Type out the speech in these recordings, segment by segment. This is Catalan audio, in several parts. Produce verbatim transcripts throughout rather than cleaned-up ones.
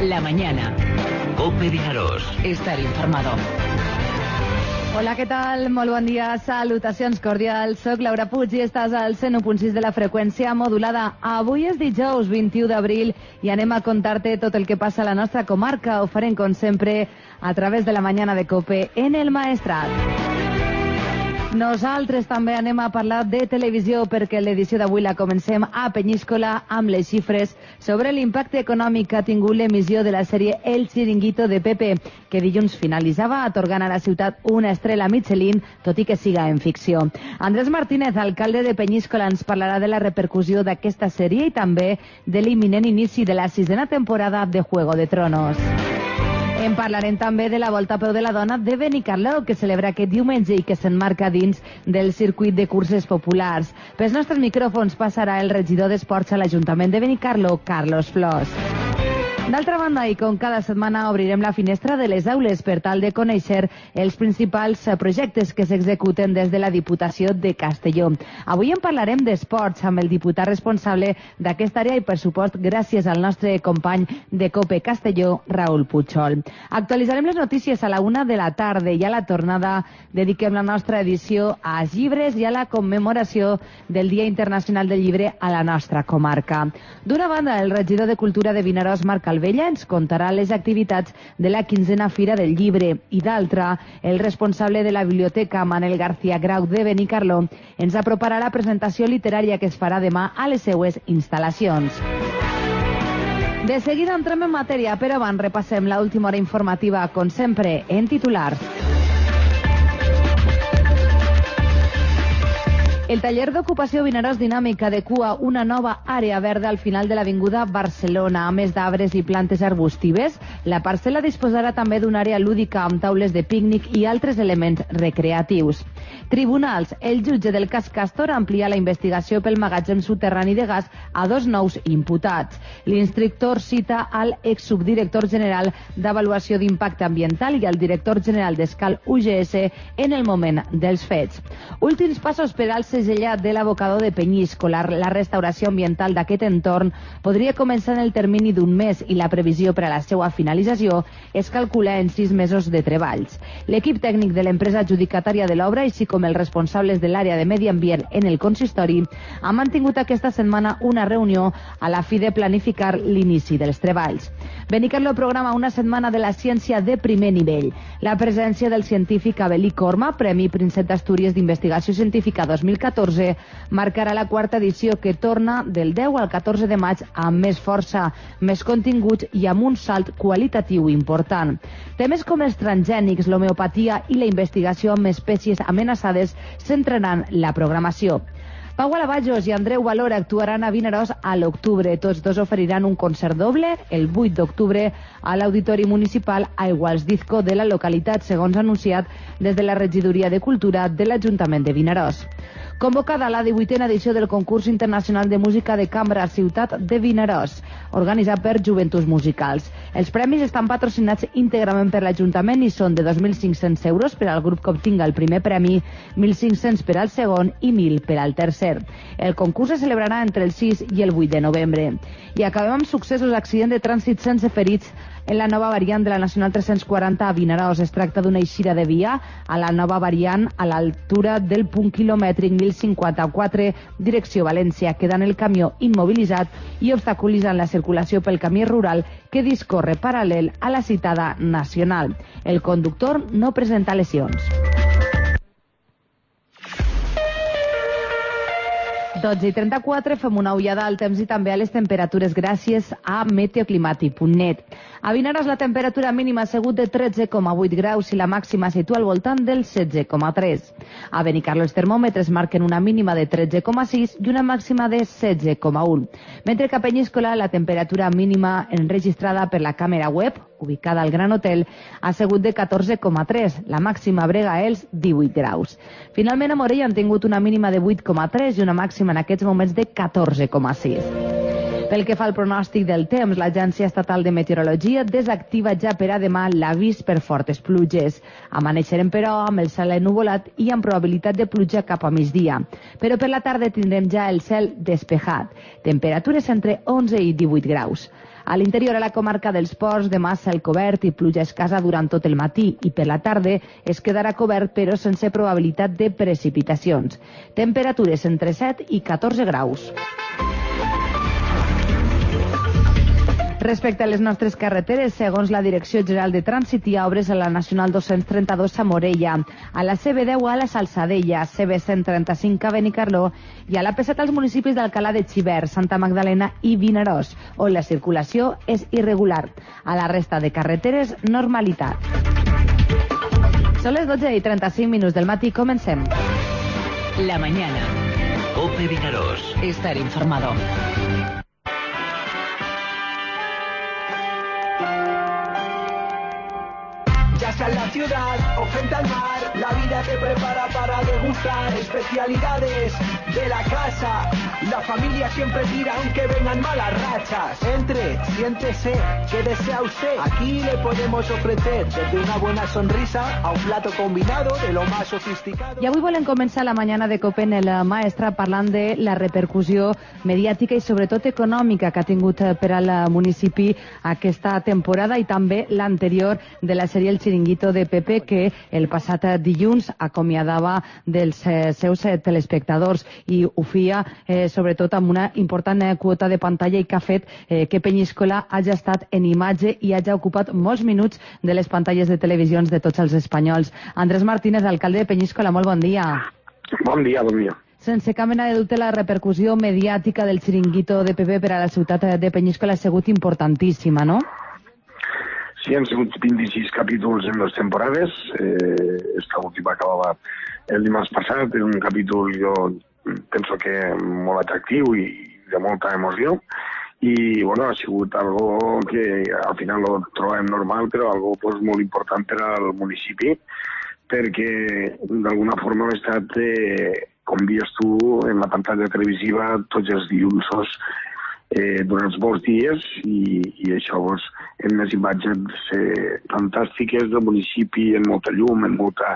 La mañana. COPE Vinaròs. Estar informado. Hola, què tal? Molt bon dia. Salutacions cordials. Soc Laura Puig i estàs al cent u punt sis de la freqüència modulada. Avui és dijous vint-i-u d'abril i anem a contar-te tot el que passa a la nostra comarca. Ho farem, com sempre, a través de la mañana de COPE en el Maestrat. Nosaltres també anem a parlar de televisió perquè l'edició d'avui la comencem a Penyíscola amb les xifres sobre l'impacte econòmic que ha tingut l'emissió de la sèrie El Chiringuito de Pepe, que dilluns finalitzava atorgant a la ciutat una estrella Michelin, tot i que siga en ficció. Andrés Martínez, alcalde de Penyíscola, ens parlarà de la repercussió d'aquesta sèrie i també de l'imminent inici de la sisena temporada de Juego de Tronos. En parlarem també de la Volta a Peu de la Dona de Benicarló, que celebra aquest diumenge i que s'emmarca dins del circuit de curses populars. Pels nostres micròfons passarà el regidor d'Esports a l'Ajuntament de Benicarló, Carlos Flors. D'altra banda, i com cada setmana, obrirem la finestra de les aules per tal de conèixer els principals projectes que s'executen des de la Diputació de Castelló. Avui en parlarem d'esports amb el diputat responsable d'aquesta àrea i, per supost, gràcies al nostre company de COPE Castelló, Raül Puigol. Actualitzarem les notícies a la una de la tarda i a la tornada dediquem la nostra edició als llibres i a la commemoració del Dia Internacional del Llibre a la nostra comarca. D'una banda, el regidor de Cultura de Vinaròs, Marc Calvella, ens contarà les activitats de la quinzena Fira del Llibre i d'altra, el responsable de la Biblioteca, Manel García Grau de Benicarló, ens aproparà la presentació literària que es farà demà a les seues instal·lacions. De seguida entrem en matèria, però abans repassem l'última hora informativa, com sempre, en titulars. El taller d'ocupació Vinaròs Dinàmica adequa una nova àrea verda al final de l'avinguda Barcelona. A més d'arbres i plantes arbustives, la parcel·la disposarà també d'una àrea lúdica amb taules de pícnic i altres elements recreatius. Tribunals. El jutge del cas Castor amplia la investigació pel magatzem soterrani de gas a dos nous imputats. L'instructor cita al exsubdirector general d'Avaluació d'Impacte Ambiental i al director general d'Escal U G S en el moment dels fets. Últims passos per al segellat de l'abocador de Penyíscola. La restauració ambiental d'aquest entorn podria començar en el termini d'un mes i la previsió per a la seva finalització es calcula en sis mesos de treballs. L'equip tècnic de l'empresa adjudicatària de l'obra, així com els responsables de l'àrea de medi ambient en el consistori, han mantingut aquesta setmana una reunió a la fi de planificar l'inici dels treballs. Benicarló programa una setmana de la ciència de primer nivell. La presència del científic Abelí Corma, Premi Príncep d'Astúries d'Investigació Científica dos mil catorze, marcarà la quarta edició que torna del deu al catorze de maig amb més força, més continguts i amb un salt qualitatiu important. Temes com els transgènics, l'homeopatia i la investigació amb espècies amenaçades centraran la programació. Pau Alavajos i Andreu Valor actuaran a Vinaròs a l'octubre. Tots dos oferiran un concert doble el vuit d'octubre a l'Auditori Municipal Aiguals d'Izco de la localitat, segons anunciat des de la Regidoria de Cultura de l'Ajuntament de Vinaròs. Convocada la divuitena edició del Concurs Internacional de Música de Cambra Ciutat de Vinaròs, organitzat per Joventuts Musicals. Els premis estan patrocinats íntegrament per l'Ajuntament i són de dos mil cinc-cents euros per al grup que obtinga el primer premi, mil cinc-cents per al segon i mil per al tercer. El concurs se celebrarà entre el sis i el vuit de novembre. I acabem amb successos d'accident de trànsit sense ferits en la nova variant de la Nacional tres-cents quaranta a Vinaròs. Es tracta d'una eixida de via a la nova variant a l'altura del punt quilomètric mil cinquanta-quatre, direcció València, quedant el camió immobilitzat i obstaculitzant la circulació pel camí rural que discorre paral·lel a la citada nacional. El conductor no presenta lesions. dotze i trenta-quatre, fem una ullada al temps i també a les temperatures gràcies a meteoclimàtic punt net. A Vinaròs la temperatura mínima ha sigut de tretze coma vuit graus i la màxima situa al voltant del setze coma tres. A Benicarló els termòmetres marquen una mínima de tretze coma sis i una màxima de setze coma un. Mentre que a Penyíscola la temperatura mínima enregistrada per la càmera web, ubicada al Gran Hotel, ha sigut de catorze coma tres, la màxima brega els divuit graus. Finalment a Morella han tingut una mínima de vuit coma tres i una màxima en aquests moments de catorze coma sis. Pel que fa al pronòstic del temps, l'Agència Estatal de Meteorologia desactiva ja per a demà l'avís per fortes pluges. Amaneixerem, però, amb el cel ennuvolat i amb probabilitat de pluja cap a migdia. Però per la tarda tindrem ja el cel despejat. Temperatures entre onze i divuit graus. A l'interior, a la comarca dels Ports, demà cel cobert i pluja escassa durant tot el matí i per la tarda es quedarà cobert però sense probabilitat de precipitacions. Temperatures entre set i catorze graus. Respecte a les nostres carreteres, segons la Direcció General de Trànsit, hi ha obres a la Nacional dos-cents trenta-dos a Morella, a la C B deu a la Salzadella, C B cent trenta-cinc a Benicarló i a la P set als municipis d'Alcalà de Xivert, Santa Magdalena i Vinaròs, on la circulació és irregular. A la resta de carreteres, normalitat. Són les dotze i trenta-cinc minuts del matí, comencem. La mañana. COPE Vinaròs. Estar informado. En la ciudad o frente al mar, la vida te prepara para degustar especialidades de la casa. La familia siempre tira aunque vengan malas rachas. Entre, siéntese, ¿qué desea usted? Aquí le podemos ofrecer desde una buena sonrisa a un plato combinado de lo más sofisticado. I avui volem començar la mañana de COPE en el Maestra parlant de la repercussió mediàtica i sobretot econòmica que ha tingut per al municipi aquesta temporada i també l'anterior de la sèrie El Chiringuito de Pepe, que el passat dilluns acomiadava dels eh, seus eh, telespectadors i ho feia eh, sobretot amb una important eh, quota de pantalla i que ha fet eh, que Peñíscola hagi estat en imatge i hagi ocupat molts minuts de les pantalles de televisions de tots els espanyols. Andrés Martínez, alcalde de Peñíscola, molt bon dia. Bon dia, bon dia. Sense cap mena de dubte, la repercussió mediàtica del Chiringuito de Pepe per a la ciutat de Peñíscola ha sigut importantíssima, no? Sí, han sigut vint-i-sis capítols en dues temporades. Eh, esta última acabava el dimarts passat. És un capítol, jo penso que molt atractiu i de molta emoció. I, bueno, ha sigut algo que al final lo trobem normal, però algo pues, molt important per al municipi, perquè d'alguna forma hem estat, eh, com dius tu, en la pantalla televisiva tots els dilluns Eh, durant els molts dies i, i això doncs, en unes imatges eh, fantàstiques del municipi, en molta llum, en molta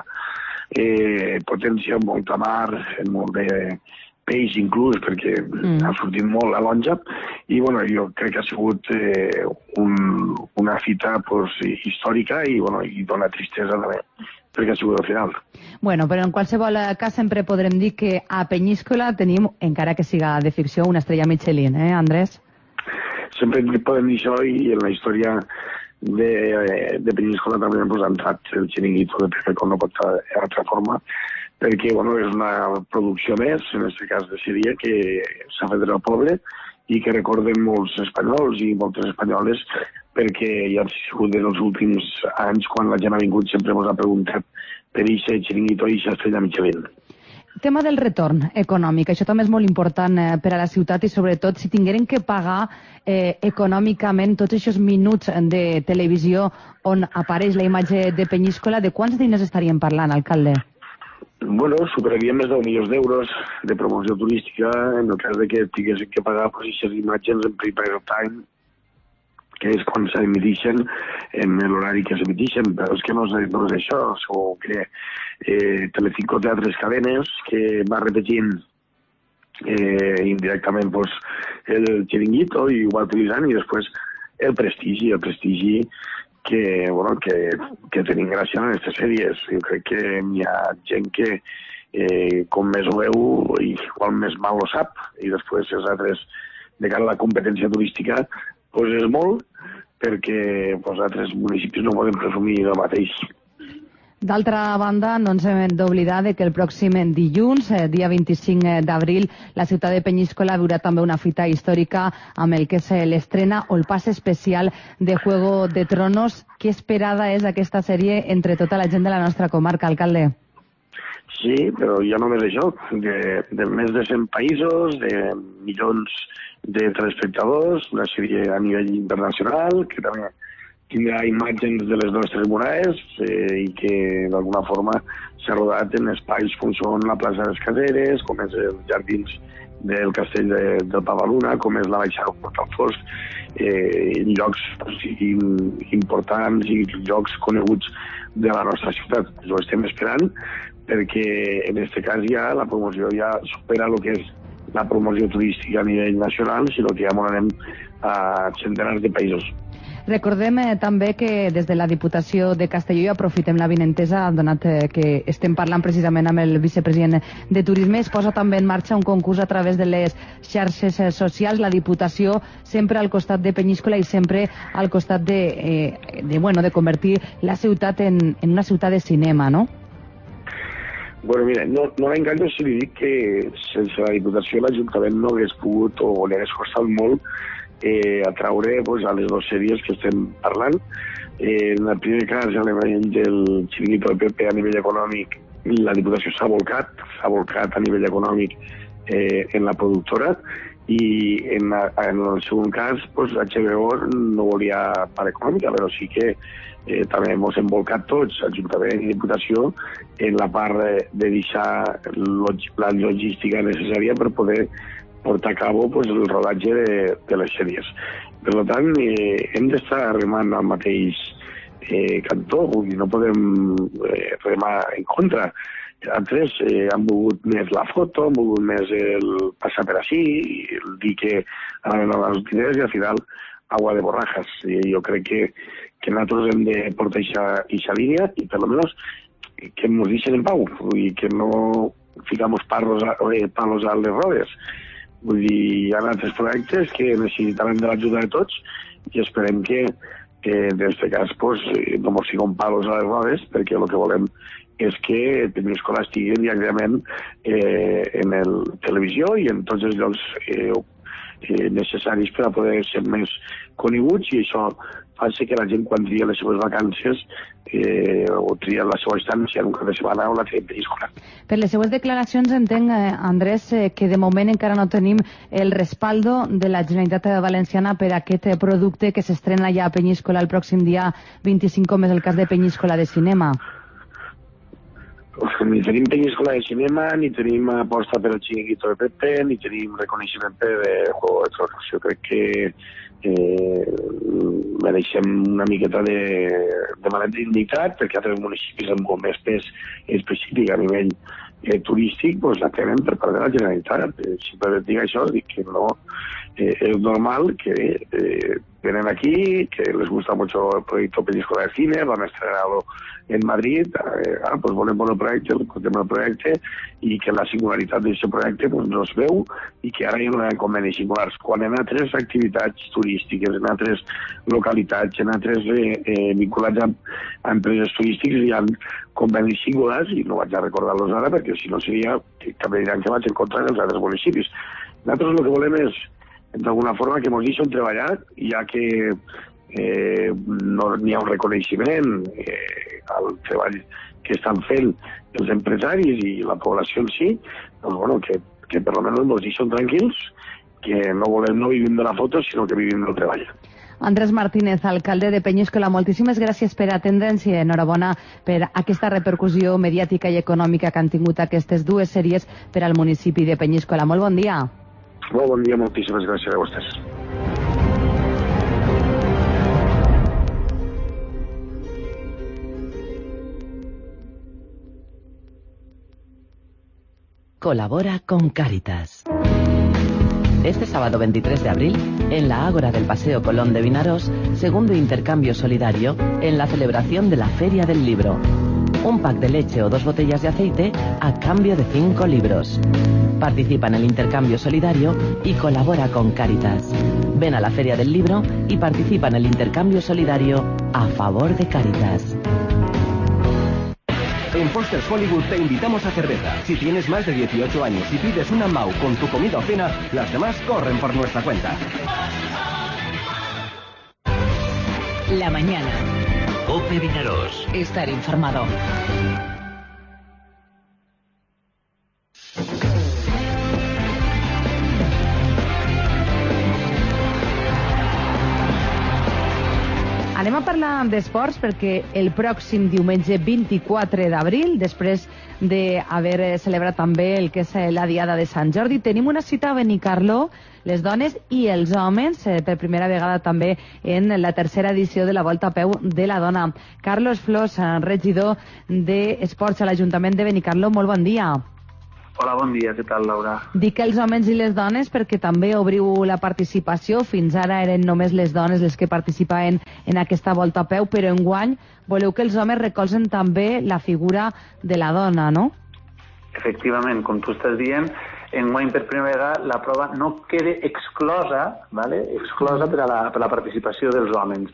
eh, potència, en molta mar, en molt de peix inclús, perquè mm. ha sortit molt la lonja i bueno, jo crec que ha sigut eh, un, una fita pues, històrica i, bueno, i dona tristesa també, perquè ha sigut al final. Bueno, però en qualsevol cas sempre podrem dir que a Peñíscola tenim, encara que siga de ficció, una estrella Michelin, eh, Andrés? Sempre podem dir això i en la història de, de Peñíscola també hem entrat el Chiringuito de Pepe com no pot ser d'altra forma, perquè bueno, és una producció més, en aquest cas de sèrie, que s'ha fet del poble i que recorden molts espanyols i moltes espanyoles perquè ja ha sigut en els últims anys quan la gent ha vingut sempre ens ha preguntat per eixe Chiringuito i eixa estrella Michelin. Tema del retorn econòmic, això també és molt important eh, per a la ciutat i sobretot si tingueren que pagar eh, econòmicament tots aquests minuts de televisió on apareix la imatge de Peñíscola, de quants diners estaríem parlant, alcalde? Bueno, superaríem més de milions d'euros de promoció turística en el cas de que tinguessin que pagar pues, aquestes imatges en prime time, que és quan s'emitixen en l'horari que s'emitixen, però és que no és, no és això, segur que eh, Telecinco té altres cadenes que va repetint eh, indirectament pues, el Chiringuito i ho va utilitzant i després el prestigi, el prestigi que, bueno, que, que tenim gràcia en aquestes sèries. Jo crec que hi ha gent que eh, com més ho veu, igual més mal ho sap, i després els altres, de cara a la competència turística, pues és molt, perquè pues, altres municipis no poden presumir del mateix. D'altra banda, no ens hem d'oblidar que el pròxim dilluns, dia vint-i-cinc d'abril, la ciutat de Peñíscola viurà també una fita històrica amb el que és l'estrena o el pas especial de Juego de Tronos. Què esperada és aquesta sèrie entre tota la gent de la nostra comarca, alcalde? Sí, però ja només això, de, de més de cent països, de milions de telespectadors, una sèrie a nivell internacional, que també tindrà imatges de les nostres muralles eh, i que d'alguna forma s'ha rodat en espais com són la plaça de les Caseres, com és els jardins del castell de, del Pavaluna, com és la baixada del Portal Fosc, eh, llocs sigui, importants i llocs coneguts de la nostra ciutat. Ho estem esperant perquè en aquest cas ja la promoció ja supera el que és la promoció turística a nivell nacional, sinó que ja anem a centenars de països. Recordem eh, també que des de la Diputació de Castelló, i aprofitem la vinentesa, donat eh, que estem parlant precisament amb el vicepresident de Turisme, es posa també en marxa un concurs a través de les xarxes eh, socials. La Diputació sempre al costat de Penyíscola i sempre al costat de, eh, de, bueno, de convertir la ciutat en, en una ciutat de cinema, no? Bueno, mira, no, no l'enganyo si li dic que sense la Diputació l'Ajuntament no hagués pogut o li hagués costat molt eh, atraure pues, a les dues sèries que estem parlant. Eh, en el primer cas, a l'element del xiringuito del P P a nivell econòmic, la Diputació s'ha volcat, s'ha volcat a nivell econòmic eh, en la productora, i en, la, en el segon cas, pues, H B O no volia part econòmica, però sí que eh, també ens hem volcat tots, Ajuntament i Diputació, en la part de, de deixar log, la logística necessària per poder portar a cabo pues, el rodatge de, de les sèries. Per tant, eh, hem d'estar remant al mateix eh, cantó, vull dir, no podem eh, remar en contra. Altres eh, han volgut més la foto, han volgut més el passar per així, el dir que anaven a les idees i al final agua de borrajas. I jo crec que, que nosaltres hem de portar aquesta línia i per almenys que ens deixen en pau, vull dir, que no ficamos palos a, eh, palos a les rodes. Vull dir, hi ha altres projectes que necessitaran de l'ajuda de tots i esperem que, que en aquest cas pues, no ens fiquem palos a les rodes, perquè el que volem és que Penyíscola estigui diàriament eh, en el televisió i en tots els llocs eh, eh, necessaris per a poder ser més coneguts, i això fa que la gent quan tria les seves vacances eh, o tria la seva estància en un cap de setmana o la tria en Penyíscola. Per les seues declaracions entenc, eh, Andrés, eh, que de moment encara no tenim el respaldo de la Generalitat Valenciana per a aquest eh, producte que s'estrena ja a Penyíscola el pròxim dia vint-i-cinc, com és el cas de Penyíscola de Cinema. Ni tenim Penyíscola de Cinema, ni tenim aposta per al xiringuito de Pepe, ni tenim reconeixement per de Juego de Tronos. Jo crec que eh, mereixem una miqueta de, de malet d'indignitat, perquè altres municipis amb molt més pes específic a nivell eh, turístic pues, la tenen per part de la Generalitat. Eh, simplement dic això, dic que no eh, és normal que eh, venen aquí, que les gusta mucho el proyecto Penyíscola de Cine, van a estrenarlo en Madrid, eh, ah, pues volem el projecte, el contem el projecte, i que la singularitat d'aquest projecte pues, no es veu i que ara hi ha convenis singulars. Quan en altres activitats turístiques, en altres localitats, en altres eh, eh, vinculats a, a empreses turístiques hi ha convenis singulars, i no vaig a recordar-los ara perquè si no seria que també diran que vaig en contra dels altres municipis. Nosaltres el que volem és d'alguna forma que ens deixen treballar, ja que eh, no n'hi ha un reconeixement eh, al treball que estan fent els empresaris i la població en si, doncs, bueno, que, que per almenys ens deixen tranquils, que no volem no vivim de la foto, sinó que vivim del treball. Andrés Martínez, alcalde de Penyíscola, moltíssimes gràcies per atendre'ns i enhorabona per aquesta repercussió mediàtica i econòmica que han tingut aquestes dues sèries per al municipi de Penyíscola. Molt bon dia. Molt bon dia, moltíssimes gràcies a vostès. Colabora con Cáritas. Este sábado veintitrés de abril, en la Ágora del Paseo Colón de Vinarós, segundo intercambio solidario en la celebración de la Feria del Libro. Un pack de leche o dos botellas de aceite a cambio de cinco libros. Participa en el intercambio solidario y colabora con Cáritas. Ven a la Feria del Libro y participa en el intercambio solidario a favor de Cáritas. En Posters Hollywood te invitamos a cerveza. Si tienes más de dieciocho años y pides una Mau con tu comida o cena, las demás corren por nuestra cuenta. La mañana. COPE Vinarós. Estar informado. A Anem a parlar d'esports perquè el pròxim diumenge vint-i-quatre d'abril, després d'haver celebrat també el que és la Diada de Sant Jordi, tenim una cita a Benicarló, les dones i els homes, eh, per primera vegada també en la tercera edició de la Volta a Peu de la Dona. Carlos Flors, regidor d'Esports a l'Ajuntament de Benicarló, molt bon dia. Hola, bon dia, què tal, Laura? Dic els homes i les dones perquè també obriu la participació. Fins ara eren només les dones les que participaven en aquesta Volta a Peu, però enguany voleu que els homes recolzen també la figura de la dona, no? Efectivament, com tu estàs dient, enguany per primera vegada la prova no queda exclosa, ¿vale? exclosa per a la, per a la participació dels homes.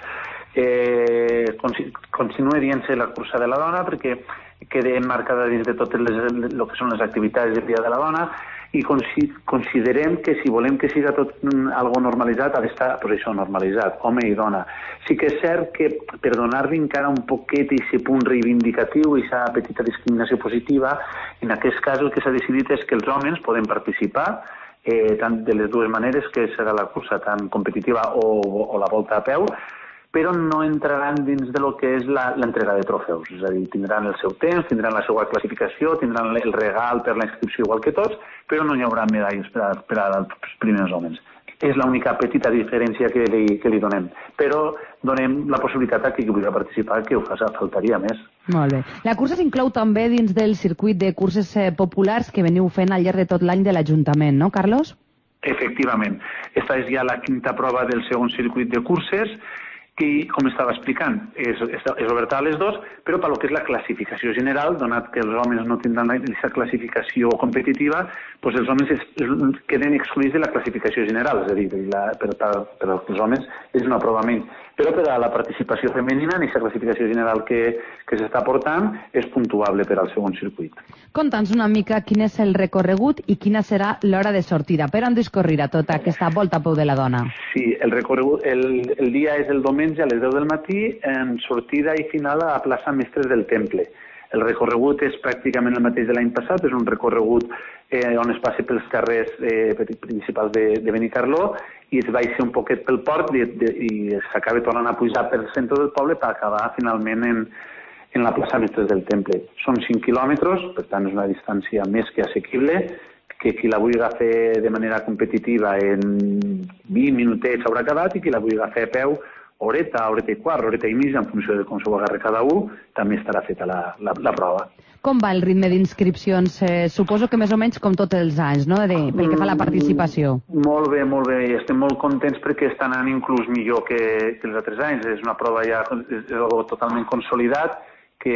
Eh, continua dient-se la cursa de la dona perquè queda marcada dins de totes les, el que són les activitats del Dia de la Dona i considerem que si volem que siga tot algo normalitzat ha d'estar, pues això, normalitzat, home i dona. Sí que és cert que per donar-li encara un poquet i punt reivindicatiu i aquesta petita discriminació positiva, en aquest cas el que s'ha decidit és que els homes poden participar eh, tant de les dues maneres, que serà la cursa tan competitiva o, o la volta a peu, però no entraran dins de lo que és l'entrega de trofeus. És a dir, tindran el seu temps, tindran la seva classificació, tindran el regal per la inscripció igual que tots, però no hi haurà medalles per, a, per als primers homes. És l'única petita diferència que li, que li donem. Però donem la possibilitat a qui vulgui participar que ho faci, faltaria més. Molt bé. La cursa s'inclou també dins del circuit de curses populars que veniu fent al llarg de tot l'any de l'Ajuntament, no, Carlos? Efectivament. Esta és ja la quinta prova del segon circuit de curses, que, com estava explicant, és, és, és oberta a les dos, però per lo que és la classificació general, donat que els homes no tindran aquesta classificació competitiva, doncs els homes es, es, queden excluïts de la classificació general, és a dir, la, per, per, per als homes és una prova menys. Però per a la participació femenina, en aquesta classificació general que, que s'està portant, és puntuable per al segon circuit. Conta'ns una mica quin és el recorregut i quina serà l'hora de sortida. Per on discorrirà tota aquesta Volta a Peu de la Dona? Sí, el recorregut, el, el dia és el diumenge a les deu del matí, en sortida i final a la plaça Mestres del Temple. El recorregut és pràcticament el mateix de l'any passat, és un recorregut eh, on es passa pels carrers eh, principals de, de Benicarló i es baixa un poquet pel port i, de, i s'acaba tornant a pujar pel centre del poble per acabar finalment en, en la plaça Mestres del Temple. Són cinc quilòmetres, per tant és una distància més que assequible, que qui la vulgui fer de manera competitiva en vint minutets haurà acabat i qui la vulgui fer a peu horeta, horeta i quart, horeta i mitja, en funció de com s'ho agarra cada un, també estarà feta la, la, la prova. Com va el ritme d'inscripcions? Eh, suposo que més o menys com tots els anys, no?, de, pel que fa a la participació. Mm, molt bé, molt bé. Estem molt contents perquè està anant inclús millor que, que els altres anys. És una prova ja és algo totalment consolidat, que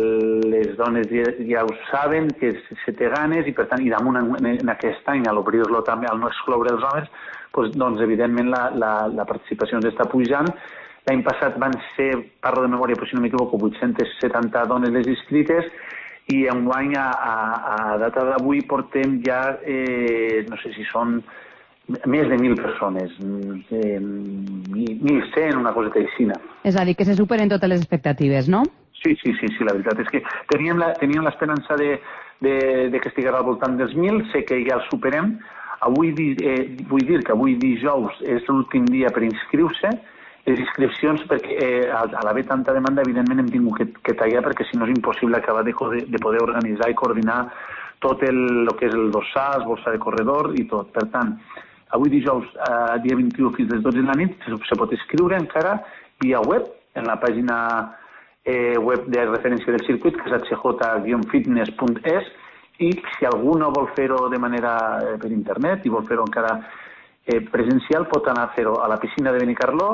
les dones ja, ja ho saben, que se té ganes, i per tant, i damunt en, en aquest any, a l'obrir-lo també, al no excloure els homes, doncs, doncs evidentment la, la, la participació ens està pujant. L'any passat van ser, parlo de memòria, però si no m'equivoco, vuit-centes setanta dones les inscrites, i enguany a, a, a data d'avui portem ja, eh, no sé si són més de mil persones, eh, mil cent, una coseta així. És a dir, que se superen totes les expectatives, no? Sí, sí, sí, sí, la veritat és que teníem la, teníem l'esperança de, de, de que estigués al voltant dels mil, sé que ja el superem. Avui eh, vull dir que avui dijous és l'últim dia per inscriure-se. Les inscripcions, perquè eh, a l'haver tanta demanda, evidentment hem tingut que, que tallar, perquè si no és impossible acabar de, de poder organitzar i coordinar tot el, el que és el dorsal, bolsa de corredor i tot. Per tant, avui dijous, eh, dia vint-i-u, fins a les dotze de la nit, se, se pot inscriure encara via web, en la pàgina eh, web de referència del circuit, que és h j guion fitness punt es, i si algú no vol fer-ho de manera eh, per internet i vol fer-ho encara eh, presencial, pot anar a fer-ho a la piscina de Benicarló,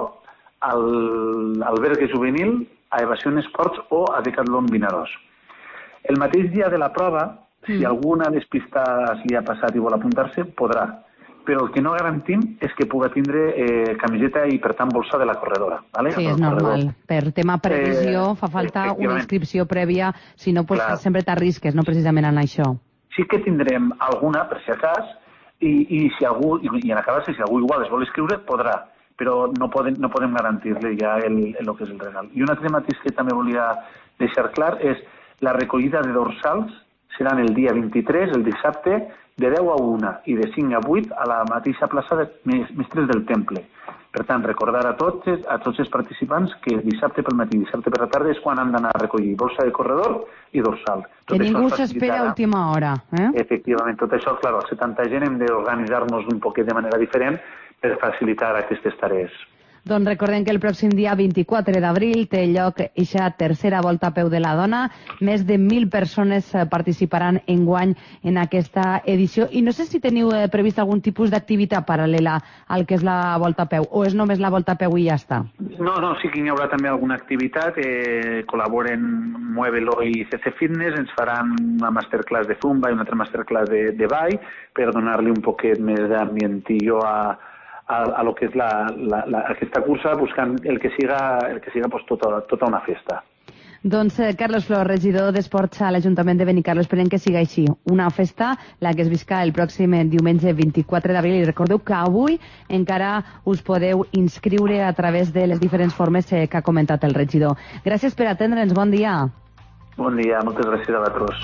al albergue juvenil, a Evasió Esports o a Decathlon Vinaròs. El mateix dia de la prova, mm. si alguna despista li ha passat i vol apuntar-se, podrà. Però el que no garantim és que pugui tindre eh, camiseta i, per tant, bolsa de la corredora. ¿vale? Sí, és normal. Per tema previsió eh, fa falta una inscripció prèvia, si no, pues, sempre t'arrisques, no precisament en això. Sí que tindrem alguna, per si acas, i, i, si algú, i, i en acabar-se, si algú igual es vol escriure, podrà, però no podem, no podem garantir-li ja el, el, el que és el regal. I un altre matís que també volia deixar clar és la recollida de dorsals seran el dia vint-i-tres, el dissabte, de deu a una i de cinc a vuit a la mateixa plaça de Mestres del Temple. Per tant, recordar a tots, a tots els participants que dissabte pel matí i dissabte per la tarda és quan han d'anar a recollir bolsa de corredor i dorsal. Que ningú s'espera a última hora. Eh? Efectivament, tot això, clar, al ser tanta gent hem d'organitzar-nos un poquet de manera diferent per facilitar aquestes tarees. Doncs recordem que el pròxim dia vint-i-quatre d'abril té lloc eixa tercera volta a peu de la dona. Més de mil persones participaran enguany en aquesta edició. I no sé si teniu previst algun tipus d'activitat paral·lela al que és la volta a peu, o és només la volta a peu i ja està? No, no, sí que hi haurà també alguna activitat. Eh, col·laboren Muévelo i C C Fitness, ens faran una masterclass de zumba i una altra masterclass de, de ball per donar-li un poquet més d'ambientillo a A, a lo que és la, la, la, aquesta cursa, buscant el que siga, el que siga pues, tota, tota una festa. Doncs eh, Carlos Flor, regidor d'Esports a l'Ajuntament de Benicarló, esperem que siga així. Una festa, la que es visca el pròxim diumenge vint-i-quatre d'abril. I recordeu que avui encara us podeu inscriure a través de les diferents formes eh, que ha comentat el regidor. Gràcies per atendre'ns, bon dia. Bon dia, moltes gràcies a vosaltres.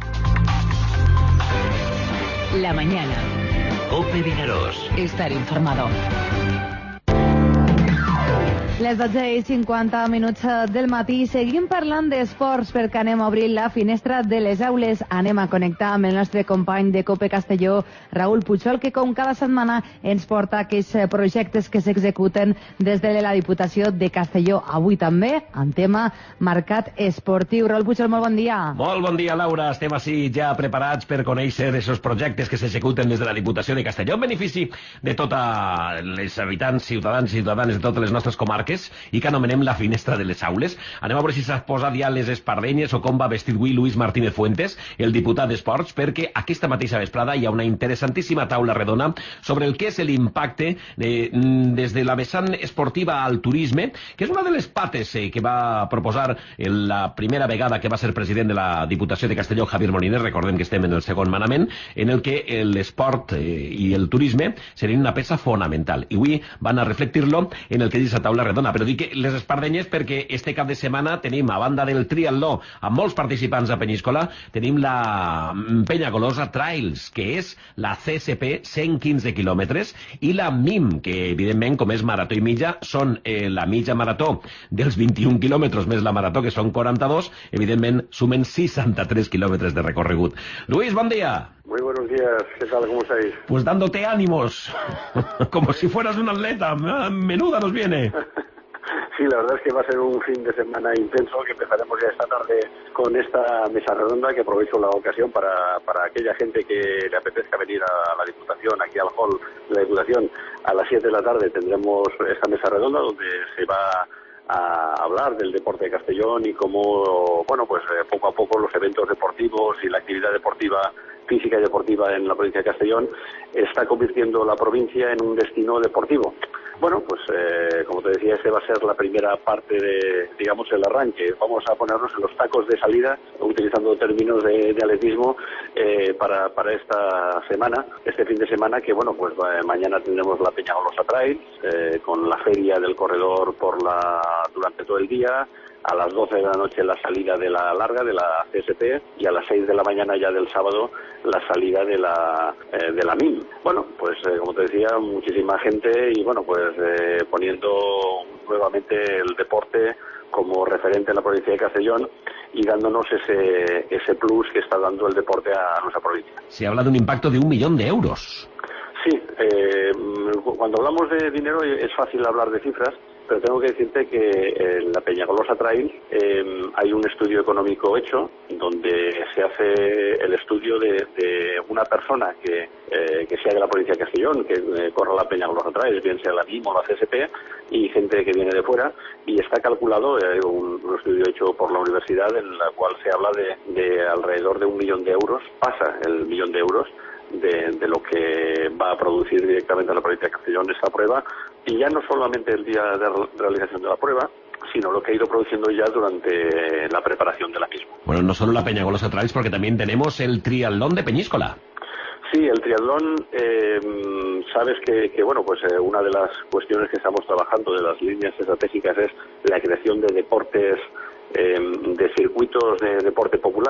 La mañana. Cope Vinaròs. Estar informado. Les dotze i cinquanta minuts del matí. Seguim parlant d'esports perquè anem a obrir la finestra de les aules. Anem a connectar amb el nostre company de Cope Castelló, Raül Puigol, que com cada setmana ens porta aquells projectes que s'executen des de la Diputació de Castelló. Avui també amb tema Mercat Esportiu. Raül Puigol, molt bon dia. Molt bon dia, Laura. Estem així ja preparats per conèixer aquests projectes que s'executen des de la Diputació de Castelló en benefici de tots els habitants, ciutadans i ciutadanes de totes les nostres comarques i que anomenem la finestra de les aules. Anem a veure si s'ha posat ja les espardenyes o com va vestit avui Luis Martínez Fuentes, el diputat d'Esports, perquè aquesta mateixa vesprada hi ha una interessantíssima taula redona sobre el que és l'impacte eh, des de la vessant esportiva al turisme, que és una de les pates eh, que va proposar la primera vegada que va ser president de la Diputació de Castelló, Javier Moliner. Recordem que estem en el segon manament, en el que l'esport eh, i el turisme serien una peça fonamental. I avui van a reflectir-lo en el que és la taula redona. Però dic que les espardenyes perquè este cap de setmana tenim, a banda del triatló, amb molts participants a Penyíscola, tenim la Penyagolosa Trails, que és la C S P cent quinze quilòmetres, i la M I M, que evidentment, com és marató i mitja, són eh, la mitja marató dels vint-i-un quilòmetres més la marató, que són quaranta-dos, evidentment sumen seixanta-tres quilòmetres de recorregut. Luis, bon dia. Muy buenos días, ¿qué tal? ¿Cómo estáis? Pues dándote ánimos, como si fueras un atleta. Menuda nos viene. Sí, la verdad es que va a ser un fin de semana intenso, que empezaremos ya esta tarde con esta mesa redonda, que aprovecho la ocasión para, para aquella gente que le apetezca venir a la Diputación, aquí al hall de la Diputación, a las siete de la tarde tendremos esta mesa redonda donde se va a hablar del deporte de Castellón y cómo, bueno, pues eh, poco a poco los eventos deportivos y la actividad deportiva, física y deportiva en la provincia de Castellón está convirtiendo la provincia en un destino deportivo. Bueno, pues eh, como te decía, esta va a ser la primera parte de, digamos, el arranque. Vamos a ponernos en los tacos de salida, utilizando términos de, de atletismo, eh, para, para esta semana, este fin de semana, que bueno, pues eh, mañana tendremos la Peñagolosa Trails, eh, con la feria del corredor por la durante todo el día. A las doce de la noche la salida de la larga, de la C S P, y a las seis de la mañana ya del sábado la salida de la eh, de la M I M. Bueno, pues eh, como te decía, muchísima gente y bueno, pues eh, poniendo nuevamente el deporte como referente en la provincia de Castellón y dándonos ese, ese plus que está dando el deporte a nuestra provincia. Se habla de un impacto de un millón de euros. Sí, eh, cuando hablamos de dinero es fácil hablar de cifras, pero tengo que decirte que en la Peñagolosa Trail eh, hay un estudio económico hecho donde se hace el estudio de, de una persona que, eh, que sea de la provincia de Castellón, que eh, corra la Peñagolosa Trail, bien sea la M I M o la C S P, y gente que viene de fuera, y está calculado, eh, un, un estudio hecho por la universidad en la cual se habla de, de alrededor de un millón de euros, pasa el millón de euros, De, de lo que va a producir directamente a la provincia de Castellón esta prueba, y ya no solamente el día de realización de la prueba, sino lo que ha ido produciendo ya durante la preparación de la misma. Bueno, no solo la Peñagolosa Trails, porque también tenemos el triatlón de Peñíscola. Sí, el triatlón, eh, sabes que, que bueno, pues eh, una de las cuestiones que estamos trabajando de las líneas estratégicas es la creación de deportes, eh, de circuitos de deporte popular,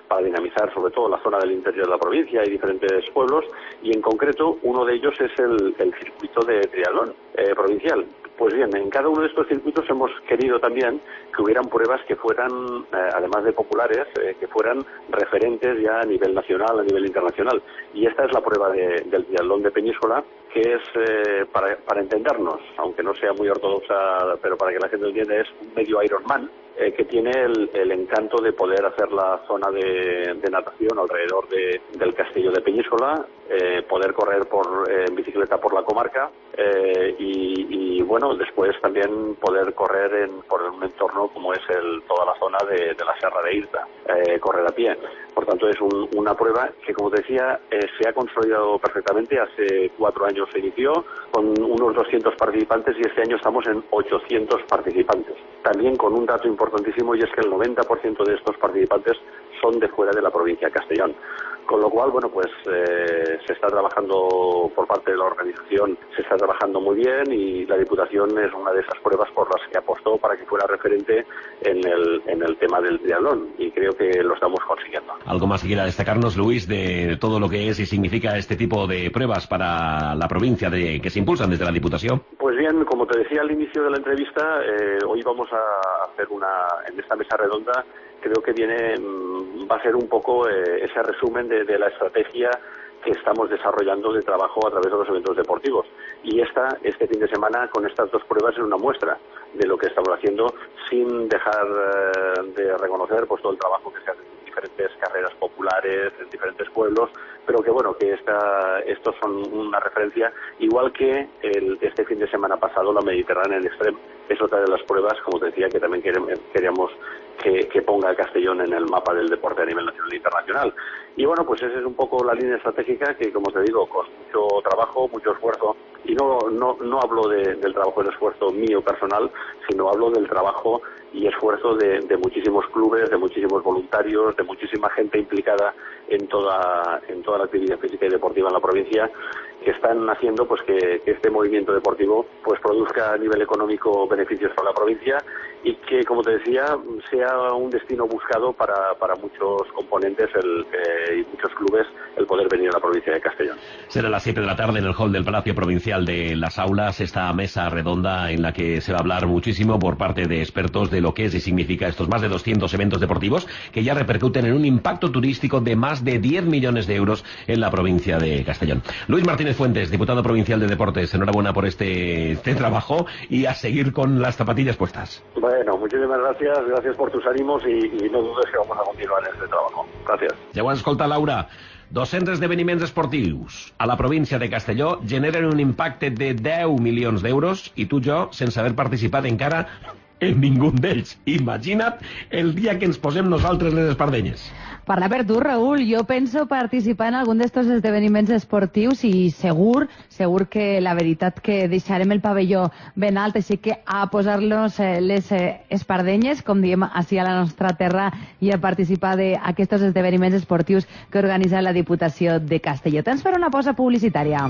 para dinamizar sobre todo la zona del interior de la provincia y diferentes pueblos, y en concreto uno de ellos es el, el circuito de triatlón eh, provincial. Pues bien, en cada uno de estos circuitos hemos querido también que hubieran pruebas que fueran, eh, además de populares, eh, que fueran referentes ya a nivel nacional, a nivel internacional. Y esta es la prueba de, del triatlón de Peñíscola, que es, eh, para, para entendernos, aunque no sea muy ortodoxa, pero para que la gente lo entienda, es un medio Ironman, eh, que tiene el, el encanto de poder hacer la zona de, de natación alrededor de, del castillo de Peñíscola, eh, poder correr por, eh, en bicicleta por la comarca, eh, y, y bueno, después también poder correr en, por un entorno como es el, toda la zona de, de la Serra de Irta, eh, correr a pie. Por tanto, es un, una prueba que, como te decía, eh, se ha consolidado perfectamente. Hace cuatro años se inició con unos doscientos participantes y este año estamos en ochocientos participantes. También con un dato importantísimo, y es que el noventa por ciento de estos participantes son de fuera de la provincia de Castellón. Con lo cual, bueno, pues eh, se está trabajando por parte de la organización, se está trabajando muy bien, y la Diputación es una de esas pruebas por las que apostó para que fuera referente en el, en el tema del triatlón, y creo que lo estamos consiguiendo. ¿Algo más que quiera destacarnos, Luis, de todo lo que es y significa este tipo de pruebas para la provincia de, que se impulsan desde la Diputación? Pues bien, como te decía al inicio de la entrevista, eh, hoy vamos a hacer una, en esta mesa redonda, creo que viene, va a ser un poco eh, ese resumen de, de la estrategia que estamos desarrollando de trabajo a través de los eventos deportivos. Y esta, este fin de semana, con estas dos pruebas, es una muestra de lo que estamos haciendo, sin dejar eh, de reconocer pues todo el trabajo que se hace en diferentes carreras populares, en diferentes pueblos, pero que bueno, que esta, estos son una referencia, igual que el, este fin de semana pasado la Mediterranean Extreme es otra de las pruebas, como te decía, que también queríamos que, que ponga a Castellón en el mapa del deporte a nivel nacional e internacional. Y bueno, pues esa es un poco la línea estratégica que, como te digo, con mucho trabajo, mucho esfuerzo, y no no no hablo de, del trabajo y el esfuerzo mío personal, sino hablo del trabajo y esfuerzo de, de muchísimos clubes, de muchísimos voluntarios, de muchísima gente implicada en toda en toda la actividad física y deportiva en la provincia, que están haciendo pues que, que este movimiento deportivo pues produzca a nivel económico beneficios para la provincia, y que, como te decía, sea un destino buscado para, para muchos componentes el, eh, y muchos clubes el poder venir a la provincia de Castellón. Será a las siete de la tarde en el hall del Palacio Provincial de Las Aulas, esta mesa redonda en la que se va a hablar muchísimo por parte de expertos de lo que es y significa estos más de doscientos eventos deportivos que ya repercuten en un impacto turístico de más de diez millones de euros en la provincia de Castellón. Luis Martínez Fuentes, diputado provincial de Deportes, enhorabuena por este, este trabajo, y a seguir con las zapatillas puestas. Bueno, muchísimas gracias, gracias por tus ánimos, y, y no dudes que vamos a continuar en este trabajo. Gracias. Ja ho escolta, Laura. dos-cents esdeveniments esportius a la província de Castelló generen un impacte de deu milions d'euros, i tu i jo, sense haver participat encara en ningun d'ells. Imagina't el dia que ens posem nosaltres les espardenyes. Parla per tu, Raül. Jo penso participar en algun d'estos esdeveniments esportius, i segur, segur que la veritat que deixarem el pavelló ben alt, així que a posar-nos eh, les eh, espardenyes, com diem així a la nostra terra, i a participar d'aquests esdeveniments esportius que organitza la Diputació de Castelló. Tens per una pausa publicitària.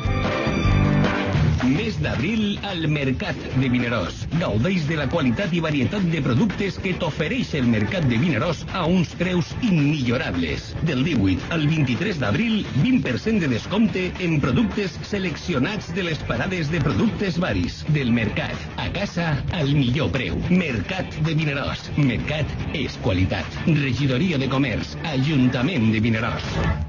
Mes d'abril al Mercat de Vinaròs. Gaudeix de la qualitat i varietat de productes que t'ofereix el Mercat de Vinaròs a uns preus immillorables. Del divuit al vint-i-tres d'abril, vint per cent de descompte en productes seleccionats de les parades de productes varis. Del Mercat, a casa al millor preu. Mercat de Vinaròs. Mercat és qualitat. Regidoria de Comerç, Ajuntament de Vinaròs.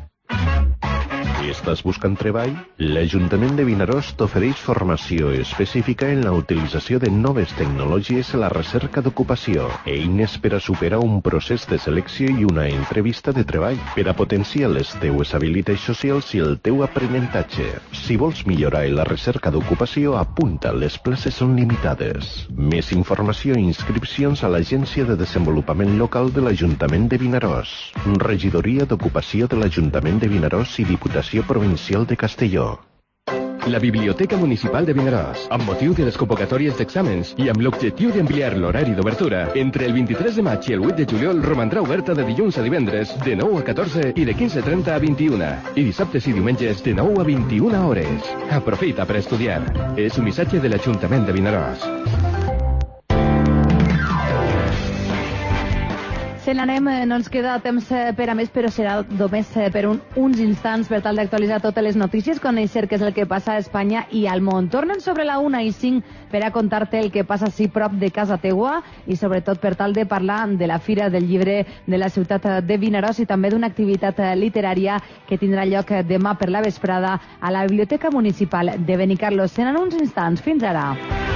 ¿Estás buscant treball? L'Ajuntament de Vinaròs t'ofereix formació específica en la utilització de noves tecnologies a la recerca d'ocupació, eines per a superar un procés de selecció i una entrevista de treball, per a potenciar les teues habilitats socials i el teu aprenentatge. Si vols millorar en la recerca d'ocupació, apunta, les places són limitades. Més informació i inscripcions a l'Agència de Desenvolupament Local de l'Ajuntament de Vinaròs, Regidoria d'Ocupació de l'Ajuntament de Vinaròs i Diputació Provincial de Castelló. La Biblioteca Municipal de Vinaròs, amb motiu de les convocatòries d'exàmens i amb l'objectiu d'ampliar l'horari d'obertura, entre el vint-i-tres de maig i el vuit de juliol romandrà oberta de dilluns a divendres de nou a catorze i de quinze trenta a vint-i-una, i dissabtes i diumenges de nou a vint-i-una hores. Aprofita per estudiar. És un missatge de l'Ajuntament de Vinaròs. Se n'anem, no ens queda temps per a més, però serà només per un, uns instants per tal d'actualitzar totes les notícies, conèixer què és el que passa a Espanya i al món. Tornen sobre la una i cinc per a contar-te el que passa així prop de casa teua i sobretot per tal de parlar de la Fira del Llibre de la ciutat de Vinaròs i també d'una activitat literària que tindrà lloc demà per la vesprada a la Biblioteca Municipal de Benicarló. Seran uns instants. Fins ara.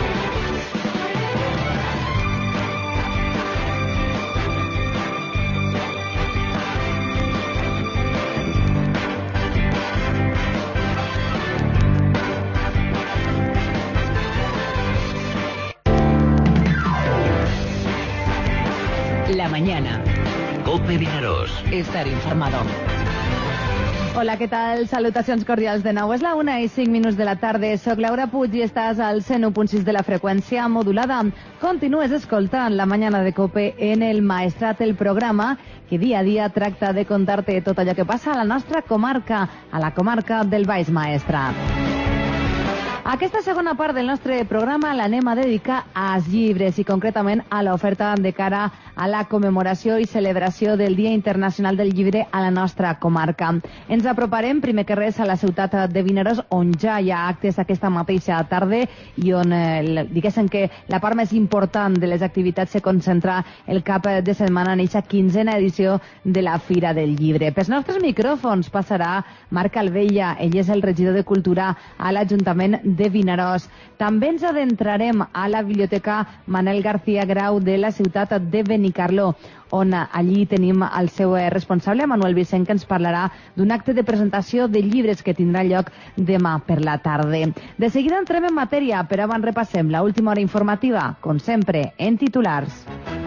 La mañana. COPE Vinaròs. Estar informado. Hola, què tal? Salutacions cordials de nou. És la una i cinc minuts de la tarda. Soc Laura Puig i estàs al cent u punt sis de la freqüència modulada. Continues escoltant La Mañana de COPE en el Maestrat, el programa que dia a dia tracta de contar-te tot allò que passa a la nostra comarca, a la comarca del Baix Maestrat. Aquesta segona part del nostre programa l'anem a dedicar als llibres i concretament a l'oferta de cara a la commemoració i celebració del Dia Internacional del Llibre a la nostra comarca. Ens aproparem primer que res a la ciutat de Vinaròs, on ja hi ha actes aquesta mateixa tarda i on eh, diguéssim que la part més important de les activitats se concentra el cap de setmana en aquesta quinzena edició de la Fira del Llibre. Pels nostres micròfons passarà Marc Alvella, ell és el regidor de Cultura a l'Ajuntament de Vinaròs. També ens adentrarem a la Biblioteca Manel García Grau de la ciutat de Benicarló, on allí tenim el seu responsable, Manuel Vicent, que ens parlarà d'un acte de presentació de llibres que tindrà lloc demà per la tarda. De seguida entrem en matèria, però abans repassem l'última hora informativa, com sempre, en titulars.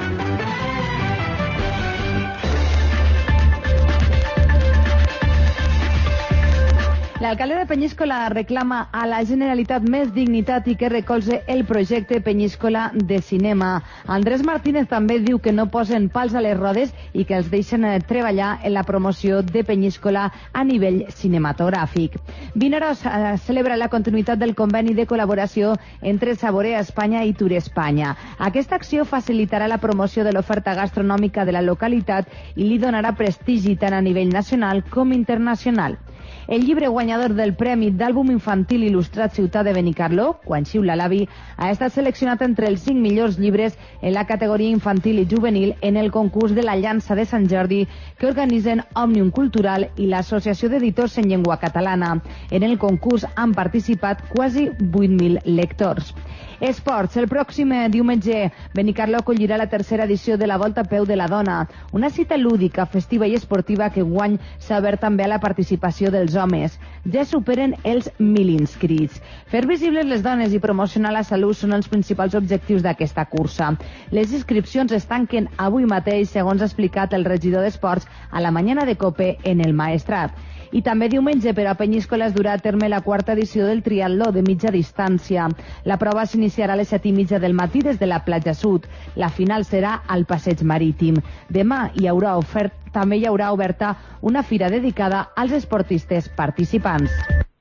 L'alcalde de Penyíscola reclama a la Generalitat més dignitat i que recolze el projecte Penyíscola de cinema. Andrés Martínez també diu que no posen pals a les rodes i que els deixen treballar en la promoció de Penyíscola a nivell cinematogràfic. Vinaròs eh, celebra la continuïtat del conveni de col·laboració entre Saborea Espanya i Tour Espanya. Aquesta acció facilitarà la promoció de l'oferta gastronòmica de la localitat i li donarà prestigi tant a nivell nacional com internacional. El llibre guanyador del Premi d'Àlbum Infantil Il·lustrat Ciutat de Benicarló, Quan xiula l'avi, ha estat seleccionat entre els cinc millors llibres en la categoria infantil i juvenil en el concurs de la Llança de Sant Jordi que organitzen Òmnium Cultural i l'Associació d'Editors en Llengua Catalana. En el concurs han participat quasi vuit mil lectors. Esports. El pròxim diumenge, Benicarló acollirà la tercera edició de la Volta a Peu de la Dona, una cita lúdica, festiva i esportiva que guany s'ha obert també a la participació dels homes. Ja superen els mil inscrits. Fer visibles les dones i promocionar la salut són els principals objectius d'aquesta cursa. Les inscripcions es tanquen avui mateix, segons ha explicat el regidor d'Esports a la Mañana de COPE en el Maestrat. I també diumenge, però a Penyíscola es durà a terme la quarta edició del triatló de mitja distància. La prova s'iniciarà a les set i mitja del matí des de la platja sud. La final serà al passeig marítim. Demà hi haurà ofert, també hi haurà oberta una fira dedicada als esportistes participants.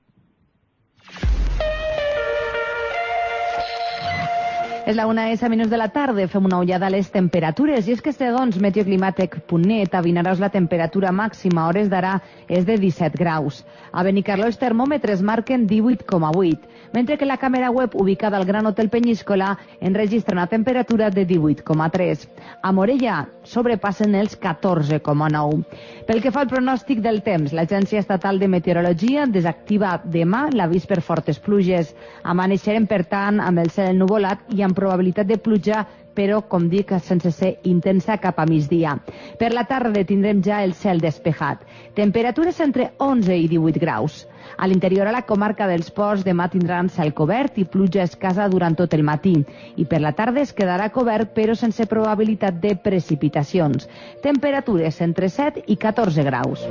És la una i set minuts de la tarda, fem una ullada a les temperatures, i és que segons meteoclimàtic punt net, a Vinaròs la temperatura màxima a hores d'ara és de disset graus. A Benicarló els termòmetres marquen divuit coma vuit, mentre que la càmera web ubicada al Gran Hotel Penyíscola enregistra una temperatura de divuit coma tres. A Morella sobrepassen els catorze coma nou. Pel que fa al pronòstic del temps, l'Agència Estatal de Meteorologia desactiva demà l'avís per fortes pluges. Amaneixerem, per tant, amb el cel ennuvolat i amb probabilitat de pluja, però, com dic, sense ser intensa cap a migdia. Per la tarda tindrem ja el cel despejat. Temperatures entre onze i divuit graus. A l'interior, a la comarca dels Ports, demà tindran cel cobert i pluja escassa durant tot el matí. I per la tarda es quedarà cobert, però sense probabilitat de precipitacions. Temperatures entre set i catorze graus.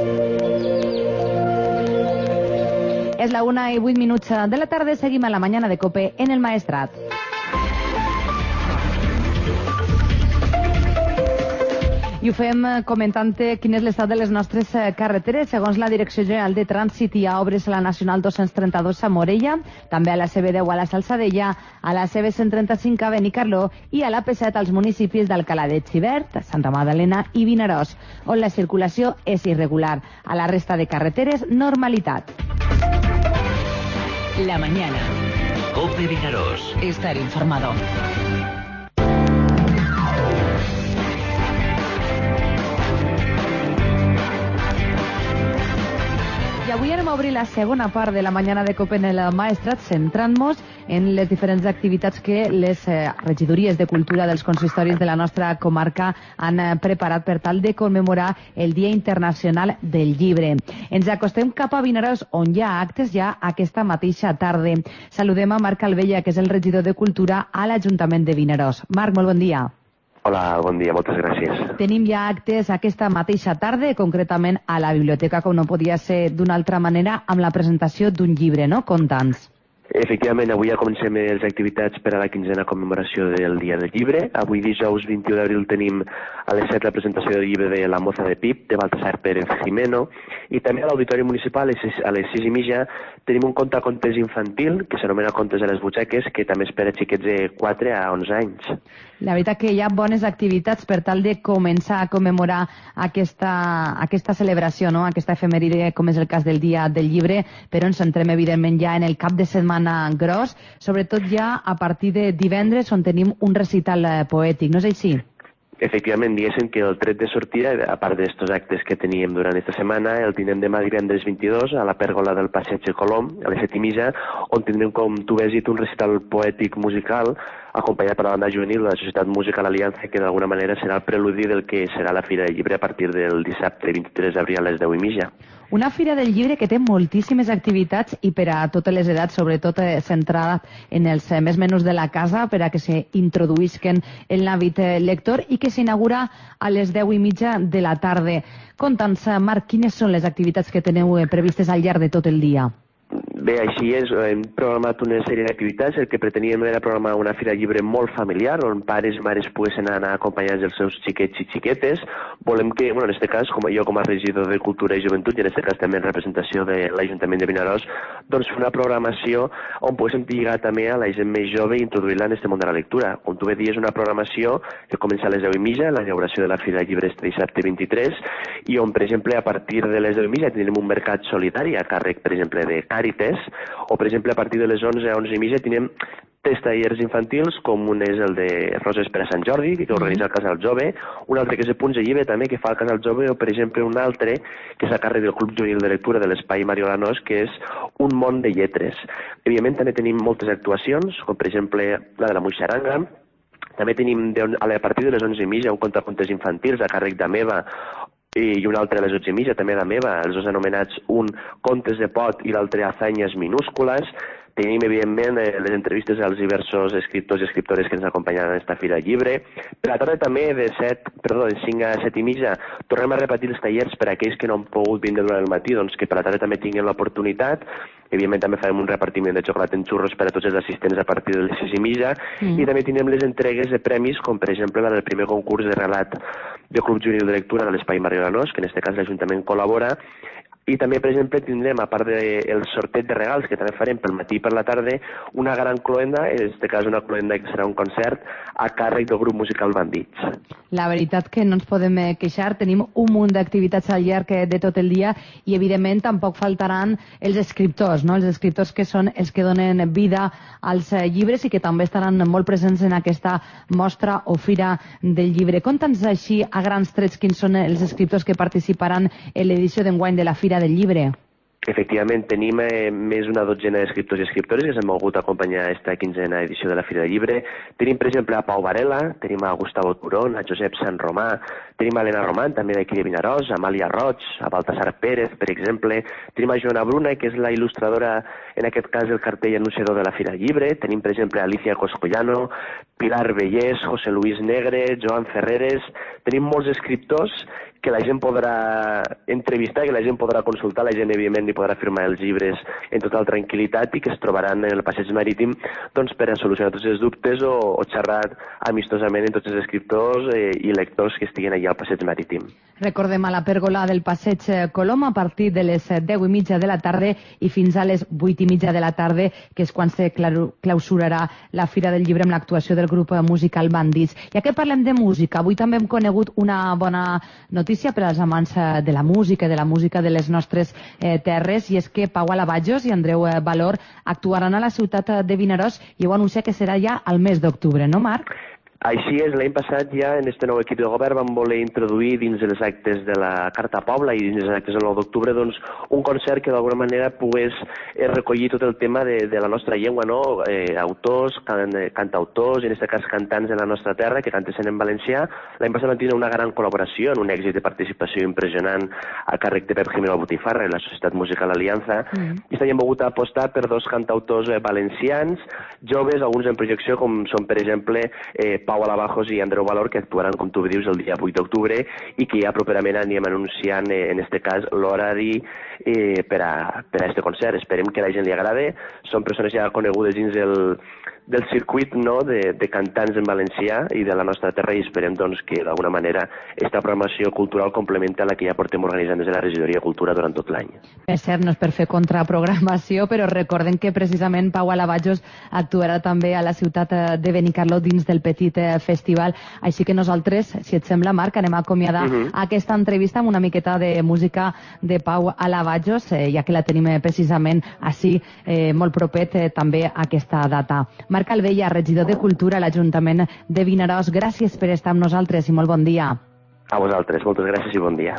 És la una i vuit minuts de la tarda. Seguim a la Mañana de COPE en el Maestrat. I ho fem comentant quin és l'estat de les nostres carreteres. Segons la Direcció General de Trànsit, hi ha obres a la Nacional dos-cents trenta-dos a Morella, també a la C B deu a la Salzadella, a la C B cent trenta-cinc a Benicarló i a la P set als municipis d'Alcalà de Xivert, Santa Magdalena i Vinaròs, on la circulació és irregular. A la resta de carreteres, normalitat. La mañana. COPE Vinaròs. Estar informado. I avui anem a obrir la segona part de la mañana de COPE en el Maestrat, centrant-nos en les diferents activitats que les eh, regidories de cultura dels consistoris de la nostra comarca han eh, preparat per tal de commemorar el Dia Internacional del Llibre. Ens acostem cap a Vinaròs, on hi ha actes ja aquesta mateixa tarda. Saludem a Marc Albella, que és el regidor de Cultura a l'Ajuntament de Vinaròs. Marc, molt bon dia. Hola, bon dia, moltes gràcies. Tenim ja actes aquesta mateixa tarda, concretament a la biblioteca, com no podia ser d'una altra manera, amb la presentació d'un llibre, no? Conta'ns. Efectivament, avui ja comencem les activitats per a la quinzena commemoració del Dia del Llibre. Avui dijous vint-i-u d'abril tenim a les set la presentació del llibre de La moza de Pip, de Baltasar Pérez Jimeno, i també a l'Auditori Municipal a les sis i mitja tenim un contacontes infantil que s'anomena Contes a les butxaques, que també és per a xiquets de quatre a onze anys. La veritat que hi ha bones activitats per tal de començar a commemorar aquesta, aquesta celebració, no? Aquesta efemèride, com és el cas del Dia del Llibre, però ens centrem evidentment ja en el cap de setmana gros, sobretot ja a partir de divendres, on tenim un recital poètic, no és així? Efectivament, diguéssim que el tret de sortida, a part d'estos actes que teníem durant aquesta setmana, el tindrem demà divendres vint-i-dos a la pèrgola del Passeig de Colom, a les set i mitja, on tindrem, com tu has dit, un recital poètic musical acompanyat per la banda juvenil de la Societat Musical Aliança, que d'alguna manera serà el preludi del que serà la Fira del Llibre a partir del dissabte vint-i-tres d'abril a les deu i mitja. Una Fira del Llibre que té moltíssimes activitats i per a totes les edats, sobretot eh, centrada en els eh, més menús de la casa, per a que s'introduïsquen en l'hàbit eh, lector, i que s'inaugura a les deu i mitja de la tarda. Conta'ns, Marc, quines són les activitats que teniu eh, previstes al llarg de tot el dia? Bé, així és, hem programat una sèrie d'activitats. El que preteníem era programar una fira de llibre molt familiar, on pares i mares poguessin anar acompanyats dels seus xiquets i xiquetes. Volem que, bueno, en aquest cas, com jo com a regidor de Cultura i Joventut, i en aquest cas també en representació de l'Ajuntament de Vinaròs, doncs fer una programació on poguéssim lligar també a la gent més jove i introduir-la en aquest món de la lectura. Com tu bé dius, una programació que comença a les deu i mitja, la inauguració de la Fira de Llibre este dissabte vint-i-tres, i on, per exemple, a partir de les deu i mitja tindrem un mercat solidari a càrrec, per exemple, de Càritas, o, per exemple, a partir de les onze a onze i mitja tenim tres tallers infantils, com un és el de Roses per a Sant Jordi, que organitza el Casal Jove, un altre que és el Punts de Llibre, també, que fa el Casal Jove, o, per exemple, un altre que és a càrrec del Club Juvenil de Lectura de l'Espai Mariolanós, que és Un món de lletres. Evidentment, també tenim moltes actuacions, com, per exemple, la de la Moixaranga. També tenim, a partir de les onze i mitja, un contacontes infantils a càrrec d'Ameva, i un altre a les dotze i mitja, també d'Ameva, els dos anomenats un Contes de Pot i l'altre Azanyes minúscules. Tenim, evidentment, les entrevistes als diversos escriptors i escriptores que ens acompanyen en aquesta Fira de Llibre. Per la tarda també, de set, perdó, de cinc a set i mitja, tornem a repetir els tallers per a aquells que no han pogut vindre durant el matí, doncs que per la tarda també tinguin l'oportunitat. Evidentment també farem un repartiment de xocolata en xurros per a tots els assistents a partir de les sis i mitja, mm. i també tindrem les entregues de premis, com per exemple la del primer concurs de relat del Club Juvenil de Lectura de l'Espai Mariolanós, que en aquest cas l'Ajuntament col·labora. I també, per exemple, tindrem, a part del sorteig de regals, que també farem pel matí i per la tarda, una gran cloenda, en aquest cas una cloenda que serà un concert a càrrec del grup musical Bandits. La veritat que no ens podem queixar, tenim un munt d'activitats al llarg de tot el dia i, evidentment, tampoc faltaran els escriptors, no? Els escriptors que són els que donen vida als llibres i que també estaran molt presents en aquesta mostra o Fira del Llibre. Conta'ns així, a grans trets, quins són els escriptors que participaran en l'edició d'enguany de la Fira del Llibre. Efectivament, tenim eh, més d'una dotzena d'escriptors i escriptores que s'han volgut acompanyar a aquesta quinzena edició de la Fira del Llibre. Tenim, per exemple, a Pau Varela, tenim a Gustavo Turón, a Josep Sant Romà, tenim a Helena Román, també d'aquí de Vinaròs, a Amàlia Roig, a Baltasar Pérez, per exemple. Tenim a Joana Bruna, que és la il·lustradora, en aquest cas, del cartell anunciador de la Fira del Llibre. Tenim, per exemple, a Alicia Coscollano, Pilar Vellés, José Luis Negre, Joan Ferreres. Tenim molts escriptors que la gent podrà entrevistar, que la gent podrà consultar, la gent, evidentment, i podrà firmar els llibres en total tranquil·litat i que es trobaran en el passeig marítim doncs, per a solucionar tots els dubtes o, o xerrar amistosament amb tots els escriptors eh, i lectors que estiguen allà al passeig marítim. Recordem a la pèrgola del passeig Colom a partir de les deu i mitja de la tarda i fins a les vuit i mitja de la tarda, que és quan se clausurarà la Fira del Llibre amb l'actuació del grup musical Bandits. Ja que parlem de música, avui també hem conegut una bona notícia per als amants de la música, de la música de les nostres eh, terres, i és que Pau Alavajos i Andreu Valor actuaran a la ciutat de Vinaròs i heu anunciat que serà ja al mes d'octubre, no, Marc? Així és, l'any passat ja en este nou equip de govern vam voler introduir dins els actes de la Carta Pobla i dins els actes del nou d'octubre doncs, un concert que d'alguna manera pogués eh, recollir tot el tema de, de la nostra llengua, no? eh, autors, can, cantautors, i en aquest cas cantants de la nostra terra que cantessin en valencià. L'any passat vam tenir una gran col·laboració en un èxit de participació impressionant a càrrec de Pep Jimeno Botifarra i la Societat Musical Alianza, mm. i també hem volgut apostar per dos cantautors eh, valencians, joves, alguns en projecció, com són per exemple eh, Pau Alavajos i Andreu Valor, que actuaran, com tu dius, el dia vuit d'octubre i que ja properament anirem anunciant, eh, en este cas, l'horari eh, per a, per a este concert. Esperem que a la gent li agrade. Són persones ja conegudes dins el, del circuit, no?, de, de cantants en valencià i de la nostra terra, i esperem doncs, que d'alguna manera esta programació cultural complementa la que ja portem organitzant des de la Regidoria de Cultura durant tot l'any. Per cert, no és per fer contraprogramació, però recorden que precisament Pau Alavajos actuarà també a la ciutat de Benicarló dins del Petit Festival. Així que nosaltres, si et sembla, Marc, anem a acomiadar uh-huh. aquesta entrevista amb una miqueta de música de Pau Alavajos, eh, ja que la tenim precisament així, eh, molt propet eh, també a aquesta data. Marc Albella, regidor de Cultura a l'Ajuntament de Vinaròs, gràcies per estar amb nosaltres i molt bon dia. A vosaltres, moltes gràcies i bon dia.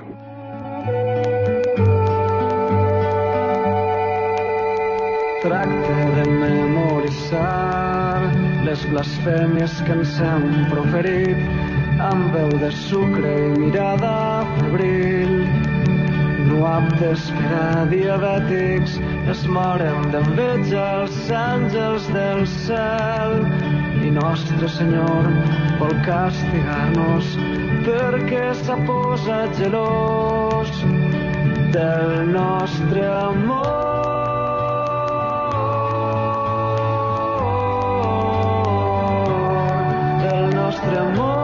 Tracte de memoritzar les blasfèmies que ens hem proferit amb veu de sucre i mirada febril. No aptes per a diabètics es moren d'enveja els àngels del cel i Nostre Senyor vol castigar-nos perquè s'ha posat gelós del nostre amor. Nostre amor,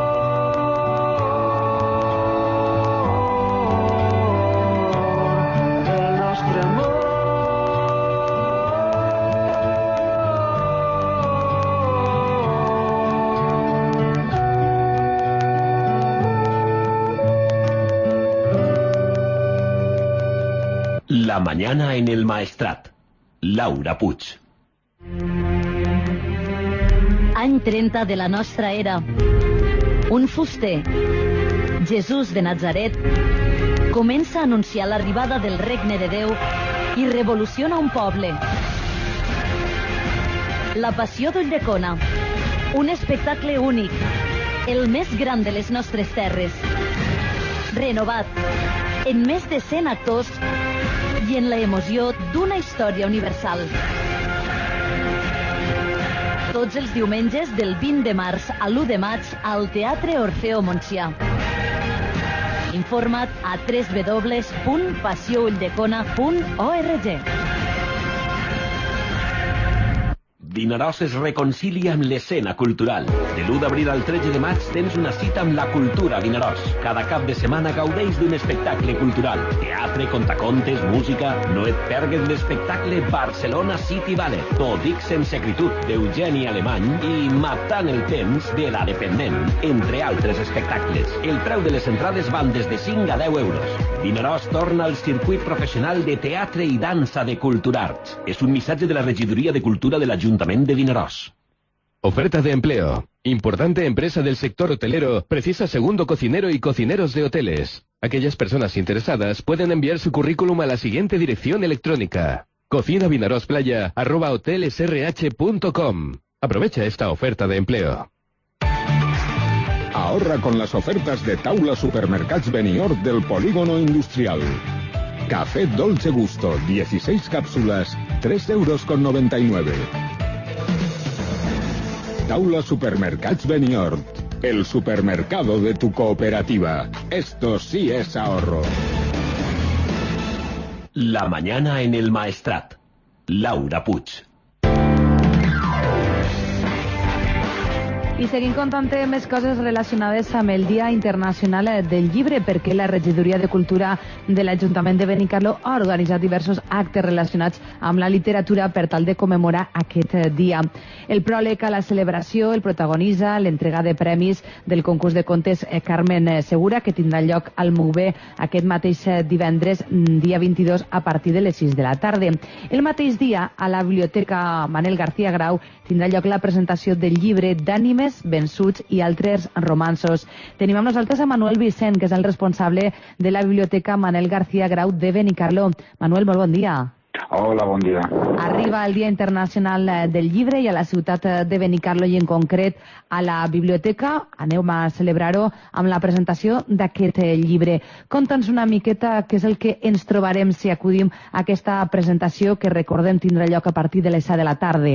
el nostre amor. La mañana en el Maestrat. Laura Puig. Any trenta de la nostra era. Un fuster, Jesús de Nazaret, comença a anunciar l'arribada del regne de Déu i revoluciona un poble. La Passió d'Ulldecona, un espectacle únic, el més gran de les nostres terres. Renovat, en més de cent actors i en la emoció d'una història universal. Tots els diumenges del vint de març a l'u de maig al Teatre Orfeo Montsià. Informa't a w w w punt passió ulldecona punt org. Vinaròs es reconcilia amb l'escena cultural. De l'u d'abril al tretze de maig tens una cita amb la cultura a Vinaròs. Cada cap de setmana gaudeix d'un espectacle cultural. Teatre, contacontes, música... No et pergues l'espectacle Barcelona City Ballet. T'ho dic sense acritud, d'Eugeni Alemany i Matant el temps de La Dependent, entre altres espectacles. El preu de les entrades van des de cinc a deu euros. Vinaròs torna al circuit professional de teatre i dansa de Culturarts. És un missatge de la Regidoria de Cultura de l'Ajuntament de Vinaròs. Oferta de empleo. Importante empresa del sector hotelero precisa segundo cocinero y cocineros de hoteles. Aquellas personas interesadas pueden enviar su currículum a la siguiente dirección electrónica: cocinavinarosplaya arroba hotelesrh punto com. Aprovecha esta oferta de empleo. Ahorra con las ofertas de Taula Supermercats Benihord del Polígono Industrial. Café Dolce Gusto, dieciséis cápsulas, tres euros con noventa y nueve. Taula Supermercats Benihord, el supermercado de tu cooperativa. Esto sí es ahorro. La mañana en el Maestrat. Laura Puig. I seguim contant més coses relacionades amb el Dia Internacional del Llibre, perquè la Regidoria de Cultura de l'Ajuntament de Benicarló ha organitzat diversos actes relacionats amb la literatura per tal de commemorar aquest dia. El pròleg a la celebració el protagonitza l'entrega de premis del concurs de contes Carmen Segura, que tindrà lloc al Moubé aquest mateix divendres, dia vint-i-dos, a partir de les sis de la tarda. El mateix dia, a la Biblioteca Manel García Grau, tindrà lloc la presentació del llibre d'Ànimes vençuts i altres romanços. Tenim amb nosaltres a Manuel Vicent, que és el responsable de la Biblioteca Manel García Grau de Benicarló. Manuel, molt bon dia. Hola, bon dia. Arriba el Dia Internacional del Llibre i a la ciutat de Benicarló i en concret a la biblioteca anem a celebrar-ho amb la presentació d'aquest llibre. Conta'ns una miqueta què és el que ens trobarem si acudim a aquesta presentació que recordem tindrà lloc a partir de les set de la tarda.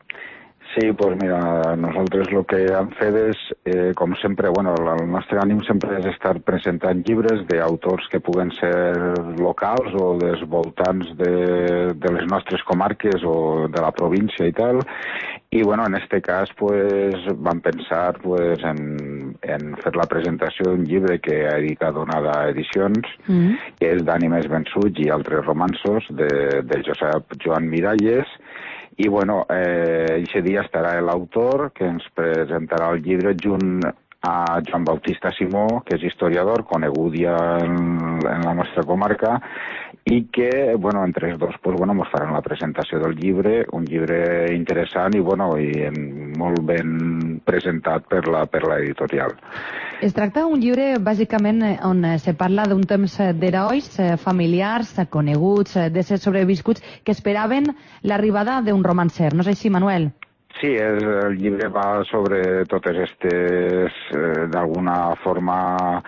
Sí, pues mira, nosaltres el que hem fet és, eh, com sempre, bueno, el nostre ànim sempre és estar presentant llibres d'autors que puguen ser locals o dels voltants de, de les nostres comarques o de la província i tal. I, bueno, en este cas, pues, vam pensar pues, en, en fer la presentació d'un llibre que ha editat Donada Edicions, mm. que és d'Ànimes vençuts i altres romanços, de, de Josep Joan Miralles. I, bueno, eh, aquest dia estarà l'autor, que ens presentarà el llibre junt a Joan Bautista Simó, que és historiador, conegut ja en, en la nostra comarca, i que, bueno, entre els dos, pues, bueno, ens faran la presentació del llibre, un llibre interessant i, bueno, i molt ben presentat per la, per l'editorial. Es tracta d'un llibre, bàsicament, on se parla d'un temps d'herois familiars, coneguts, d'éssers sobreviscuts, que esperaven l'arribada d'un romancer. No és així, Manuel? Sí, és, el llibre va sobre totes aquestes, eh, d'alguna forma,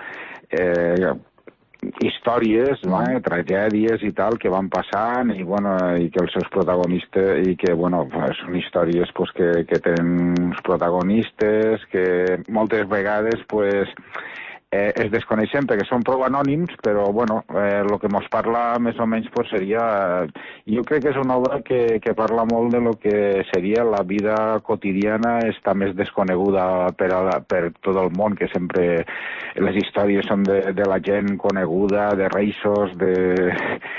eh, històries, no? eh, tragèdies i tal, que van passant i, bueno, i que els seus protagonistes, i que, bueno, són històries pues, que, que tenen uns protagonistes que moltes vegades, pues, eh, es desconeixen perquè són prou anònims, però, bueno, eh, el que ens parla més o menys pues, seria... Eh, jo crec que és una obra que, que parla molt de lo que seria la vida quotidiana, està més desconeguda per, a, per tot el món, que sempre les històries són de, de la gent coneguda, de reixos, de...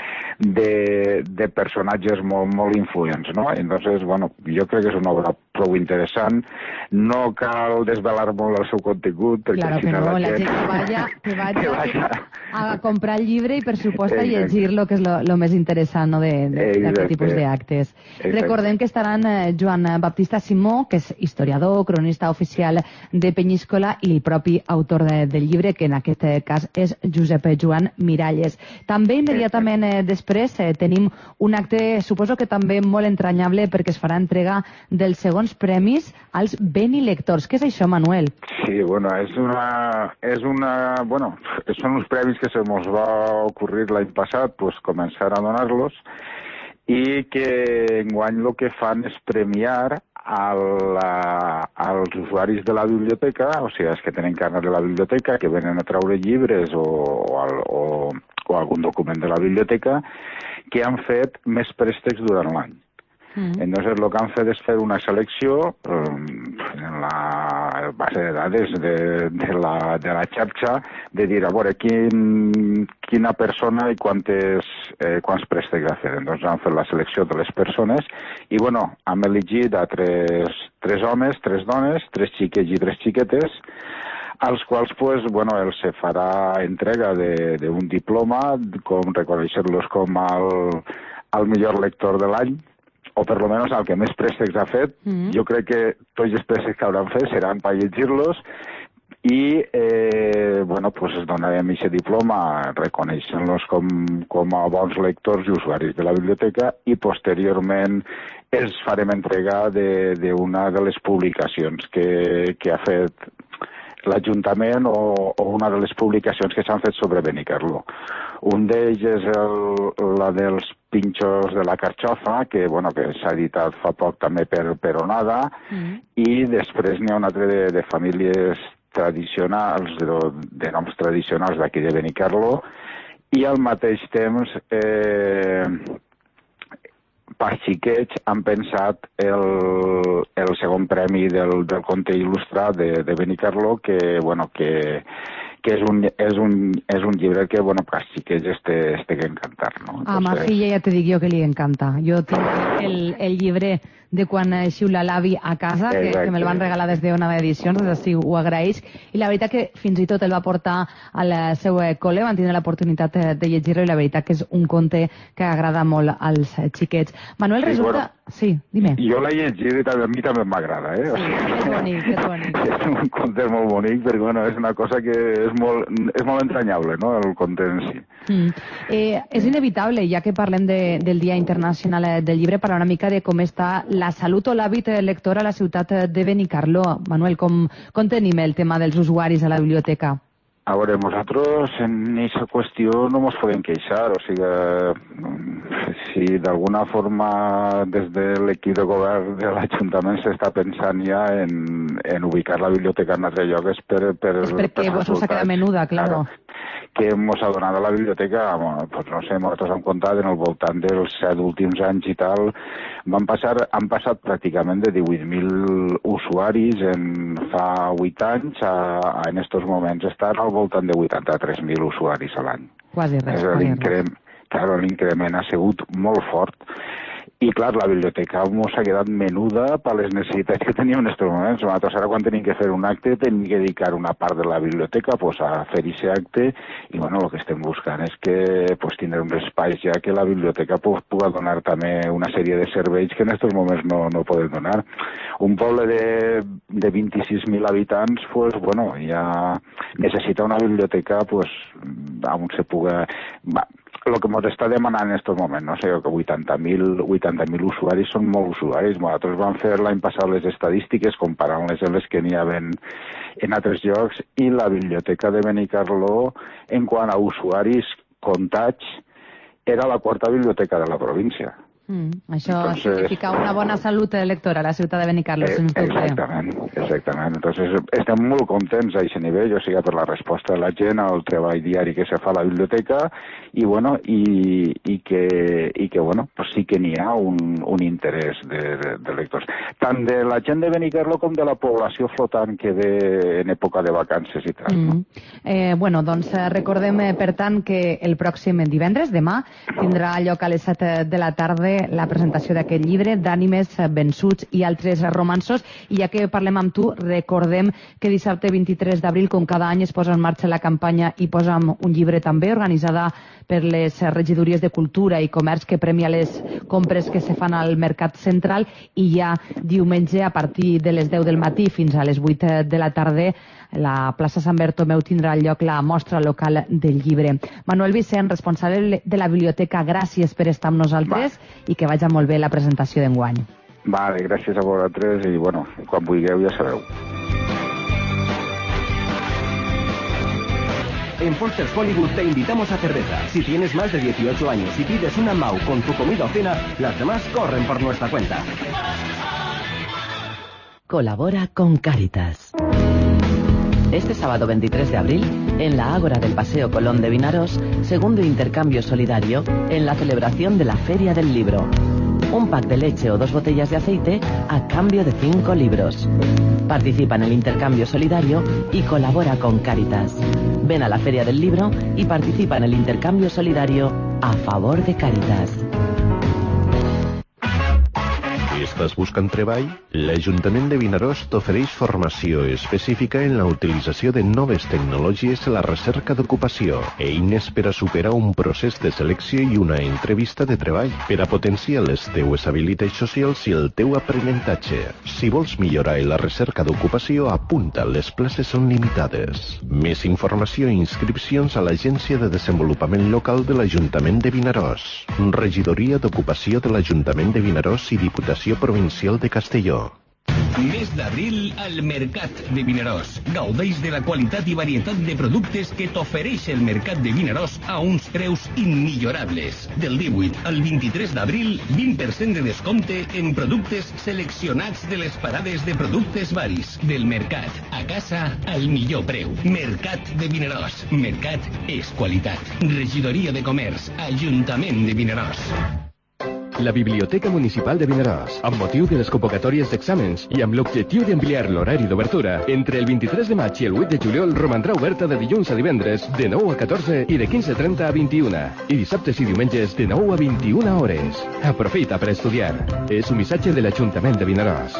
De, de personatges molt, molt influents, no? Entonces, bueno, jo crec que és una obra prou interessant. No cal desvelar molt el seu contingut, perquè claro que no, la, la gent que vaya, que vaya, que vaya a comprar el llibre i, per supost, a llegir-lo, que és lo, lo més interessant, no?, d'aquest tipus d'actes. Recordem que estaran eh, Joan Baptista Simó, que és historiador, cronista oficial de Penyíscola, i el propi autor de, del llibre, que en aquest cas és Josep Joan Miralles. També immediatament eh, després Després eh, tenim un acte, suposo que també molt entranyable, perquè es farà entrega dels segons premis als Benilectors. Què és això, Manuel? Sí, bueno, és una... És una bueno, són uns premis que se mos va ocurrir l'any passat, pues, començar a donar-los, i que enguany el que fan és premiar a la, als usuaris de la biblioteca, o sigui, els que tenen carnet de la biblioteca, que venen a treure llibres o, o, o, o algun document de la biblioteca, que han fet més préstecs durant l'any. Mm. Entonces, lo que han fet és fer una selecció um, en la base de dades de, de, la, de la xarxa, de dir, a veure, quin, quina persona i quantes, eh, quants préstecs ha fet. Entonces, han fet la selecció de les persones i, bueno, hem elegit a tres, tres homes, tres dones, tres xiquets i tres xiquetes, als quals, pues, bueno, els se farà entrega d'un diploma, com reconèixer-los com el, el millor lector de l'any, o per lo menos el que més préstecs ha fet. Mm-hmm. Jo crec que tots els préstecs que hauran fet seran per llegir-los i, eh, bueno, pues es donarem aquest diploma reconeixent-los com, com a bons lectors i usuaris de la biblioteca i posteriorment els farem entrega d'una de, de les publicacions que, que ha fet l'Ajuntament o, o una de les publicacions que s'han fet sobre Benicarló. Un d'ells és el, la dels pinxos de la carxofa, que, bueno, que s'ha editat fa poc també per, per Onada, mm. i després n'hi ha un altre de, de famílies tradicionals, de, de noms tradicionals d'aquí de Benicarló, i al mateix temps eh, per xiquets han pensat el, el segon premi del, del conte il·lustrat de, de Benicarló, que, bueno, que, que és, un, és, un, és un llibre que, bueno, per xiquets este, este que encantar, no? A ma filla ja te dic jo que li encanta. Jo tinc el, el llibre de quan xiula l'avi a casa, que, que me'l van regalar des d'Ona d'Edicions, des d'ací ho agraeix, i la veritat que fins i tot el va portar al seu col·le, van tenir l'oportunitat de llegir-lo, i la veritat que és un conte que agrada molt als xiquets. Manuel, resulta... Sí, bueno, sí, dime. Jo l'he llegit i també, a mi també m'agrada, eh? Sí, és bonic, és bonic. És un conte molt bonic, perquè bueno, és una cosa que és molt, és molt entranyable, no?, el conte en si. Mm. Eh, és inevitable, ja que parlem de, del Dia Internacional del Llibre, parlar una mica de com està la salut o l'hàbit lector a la ciutat de Benicarló. Manuel, com, com tenim el tema dels usuaris a la biblioteca? A veure, nosaltres en aquesta qüestió no ens podem queixar, o sigui, si d'alguna forma des de l'equip de govern de l'Ajuntament s'està pensant ja en, en ubicar la biblioteca en altre lloc és per... per és perquè per vos us ha quedat menuda, claro. Que ens ha donat a la biblioteca, doncs no sé, nosaltres hem comptat en el voltant dels set últims anys i tal, van passar, han passat pràcticament de divuit mil usuaris en fa vuit anys a, a en estos moments estan al voltant de vuitanta-tres mil usuaris a l'any. Quasi res, quasi res. Claro, l'increment ha sigut molt fort. I, clar, la biblioteca ens ha quedat menuda per les necessitats que teníem en aquests moments. Nosaltres ara, quan tenim que fer un acte, tenim que dedicar una part de la biblioteca pues, a fer aquest acte, i, bueno, el que estem buscant és que pues, tindre uns espais ja que la biblioteca pues, pugui donar també una sèrie de serveis que en aquests moments no, no poden donar. Un poble de, de vint-i-sis mil habitants, pues, bueno, ja necessita una biblioteca pues, on se pugui... Va, el que ens està demanant en aquest moment, no sé, que vuitanta mil usuaris són molts usuaris. Nosaltres vam fer l'any passat les estadístiques comparant-les amb les que n'hi havia en altres llocs, i la biblioteca de Benicarló, en quant a usuaris comptats, era la quarta biblioteca de la província. Mm, això Entonces, significa una bona salut electora a la ciutat de Benicarló, eh, sens dubte. Exactament, exactament. Entonces, estem molt contents a aquest nivell, o sigui, per la resposta de la gent al treball diari que se fa a la biblioteca, i, bueno, i, i, que, i que, bueno, pues sí que n'hi ha un, un interès de, de, de lectors. Tant de la gent de Benicarló com de la població flotant que ve en època de vacances i tal. Mm. Eh, bueno, doncs recordem, per tant, que el pròxim divendres, demà, tindrà lloc a les set de la tarda la presentació d'aquest llibre, d'Ànimes vençuts i altres romanços, i ja que parlem amb tu, recordem que dissabte vint-i-tres d'abril, com cada any, es posa en marxa la campanya I posa'm un llibre també, organitzada per les regidories de Cultura i Comerç, que premia les compres que se fan al Mercat Central, i ja diumenge, a partir de les deu del matí fins a les vuit de la tarda, la plaça Sant Bertomeu tindrà lloc la mostra local del llibre. Manuel Vicent, responsable de la biblioteca, gràcies per estar amb nosaltres. Va. I que vagi molt bé la presentació d'enguany. Vale, gràcies a vosaltres i, bueno, quan vulgueu ja sabeu. En Foster's Hollywood te invitamos a cerveza. Si tienes más de dieciocho años y pides una M A U con tu comida o cena, las demás corren por nuestra cuenta. Colabora con Cáritas. Este sábado veintitrés de abril, en la Ágora del Paseo Colón de Vinaroz, segundo intercambio solidario en la celebración de la Feria del Libro. Un pack de leche o dos botellas de aceite a cambio de cinco libros. Participa en el intercambio solidario y colabora con Cáritas. Ven a la Feria del Libro y participa en el intercambio solidario a favor de Cáritas. Estàs buscant treball? L'Ajuntament de Vinaròs t'ofereix formació específica en la utilització de noves tecnologies a la recerca d'ocupació, eines per a superar un procés de selecció i una entrevista de treball, per a potenciar les teues habilitats socials i el teu aprenentatge. Si vols millorar en la recerca d'ocupació, apunta, les places són limitades. Més informació i inscripcions a l'Agència de Desenvolupament Local de l'Ajuntament de Vinaròs, Regidoria d'Ocupació de l'Ajuntament de Vinaròs i Diputació Provincial de Castelló. Mes d'abril al Mercat de Vinaròs. Gaudeix de la qualitat i varietat de productes que t'ofereix el Mercat de Vinaròs a uns preus immillorables. Del divuit al vint-i-tres d'abril, vint per cent de descompte en productes seleccionats de les parades de productes varis. Del Mercat, a casa al millor preu. Mercat de Vinaròs. Mercat és qualitat. Regidoria de Comerç, Ajuntament de Vinaròs. La Biblioteca Municipal de Vinaròs, amb motiu de les convocatòries d'exàmens i amb l'objectiu d'ampliar l'horari d'obertura, entre el vint-i-tres de maig i el vuit de juliol romandrà oberta de dilluns a divendres de nou a catorze i de quinze trenta a vint-i-una, i dissabtes i diumenges de nou a vint-i-una hores. Aprofita per estudiar. És un missatge de l'Ajuntament de Vinaròs.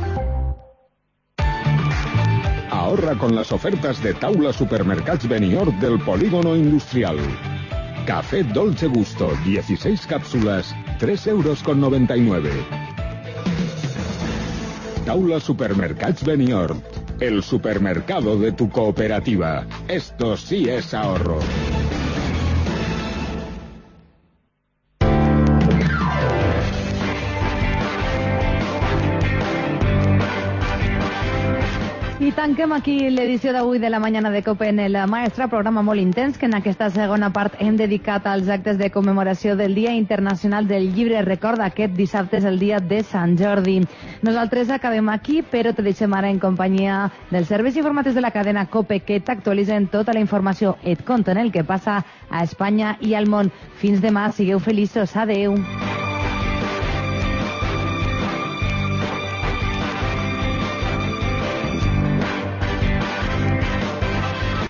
Ahorra con las ofertas de Taula Supermercats Benihor del Polígono Industrial. Café Dolce Gusto, dieciséis cápsulas, tres euros con noventa y nueve. Taula Supermercats Benihor, el supermercado de tu cooperativa. Esto sí es ahorro. I tanquem aquí l'edició d'avui de la Mañana de Cope en el Maestra, programa molt intens que en aquesta segona part hem dedicat als actes de commemoració del Dia Internacional del Llibre. Recorda, aquest dissabte és el dia de Sant Jordi. Nosaltres acabem aquí, però te deixem ara en companyia dels serveis informatius de la cadena Cope que t'actualitzen tota la informació, et conten el que passa a Espanya i al món. Fins demà, sigueu feliços. Adeu.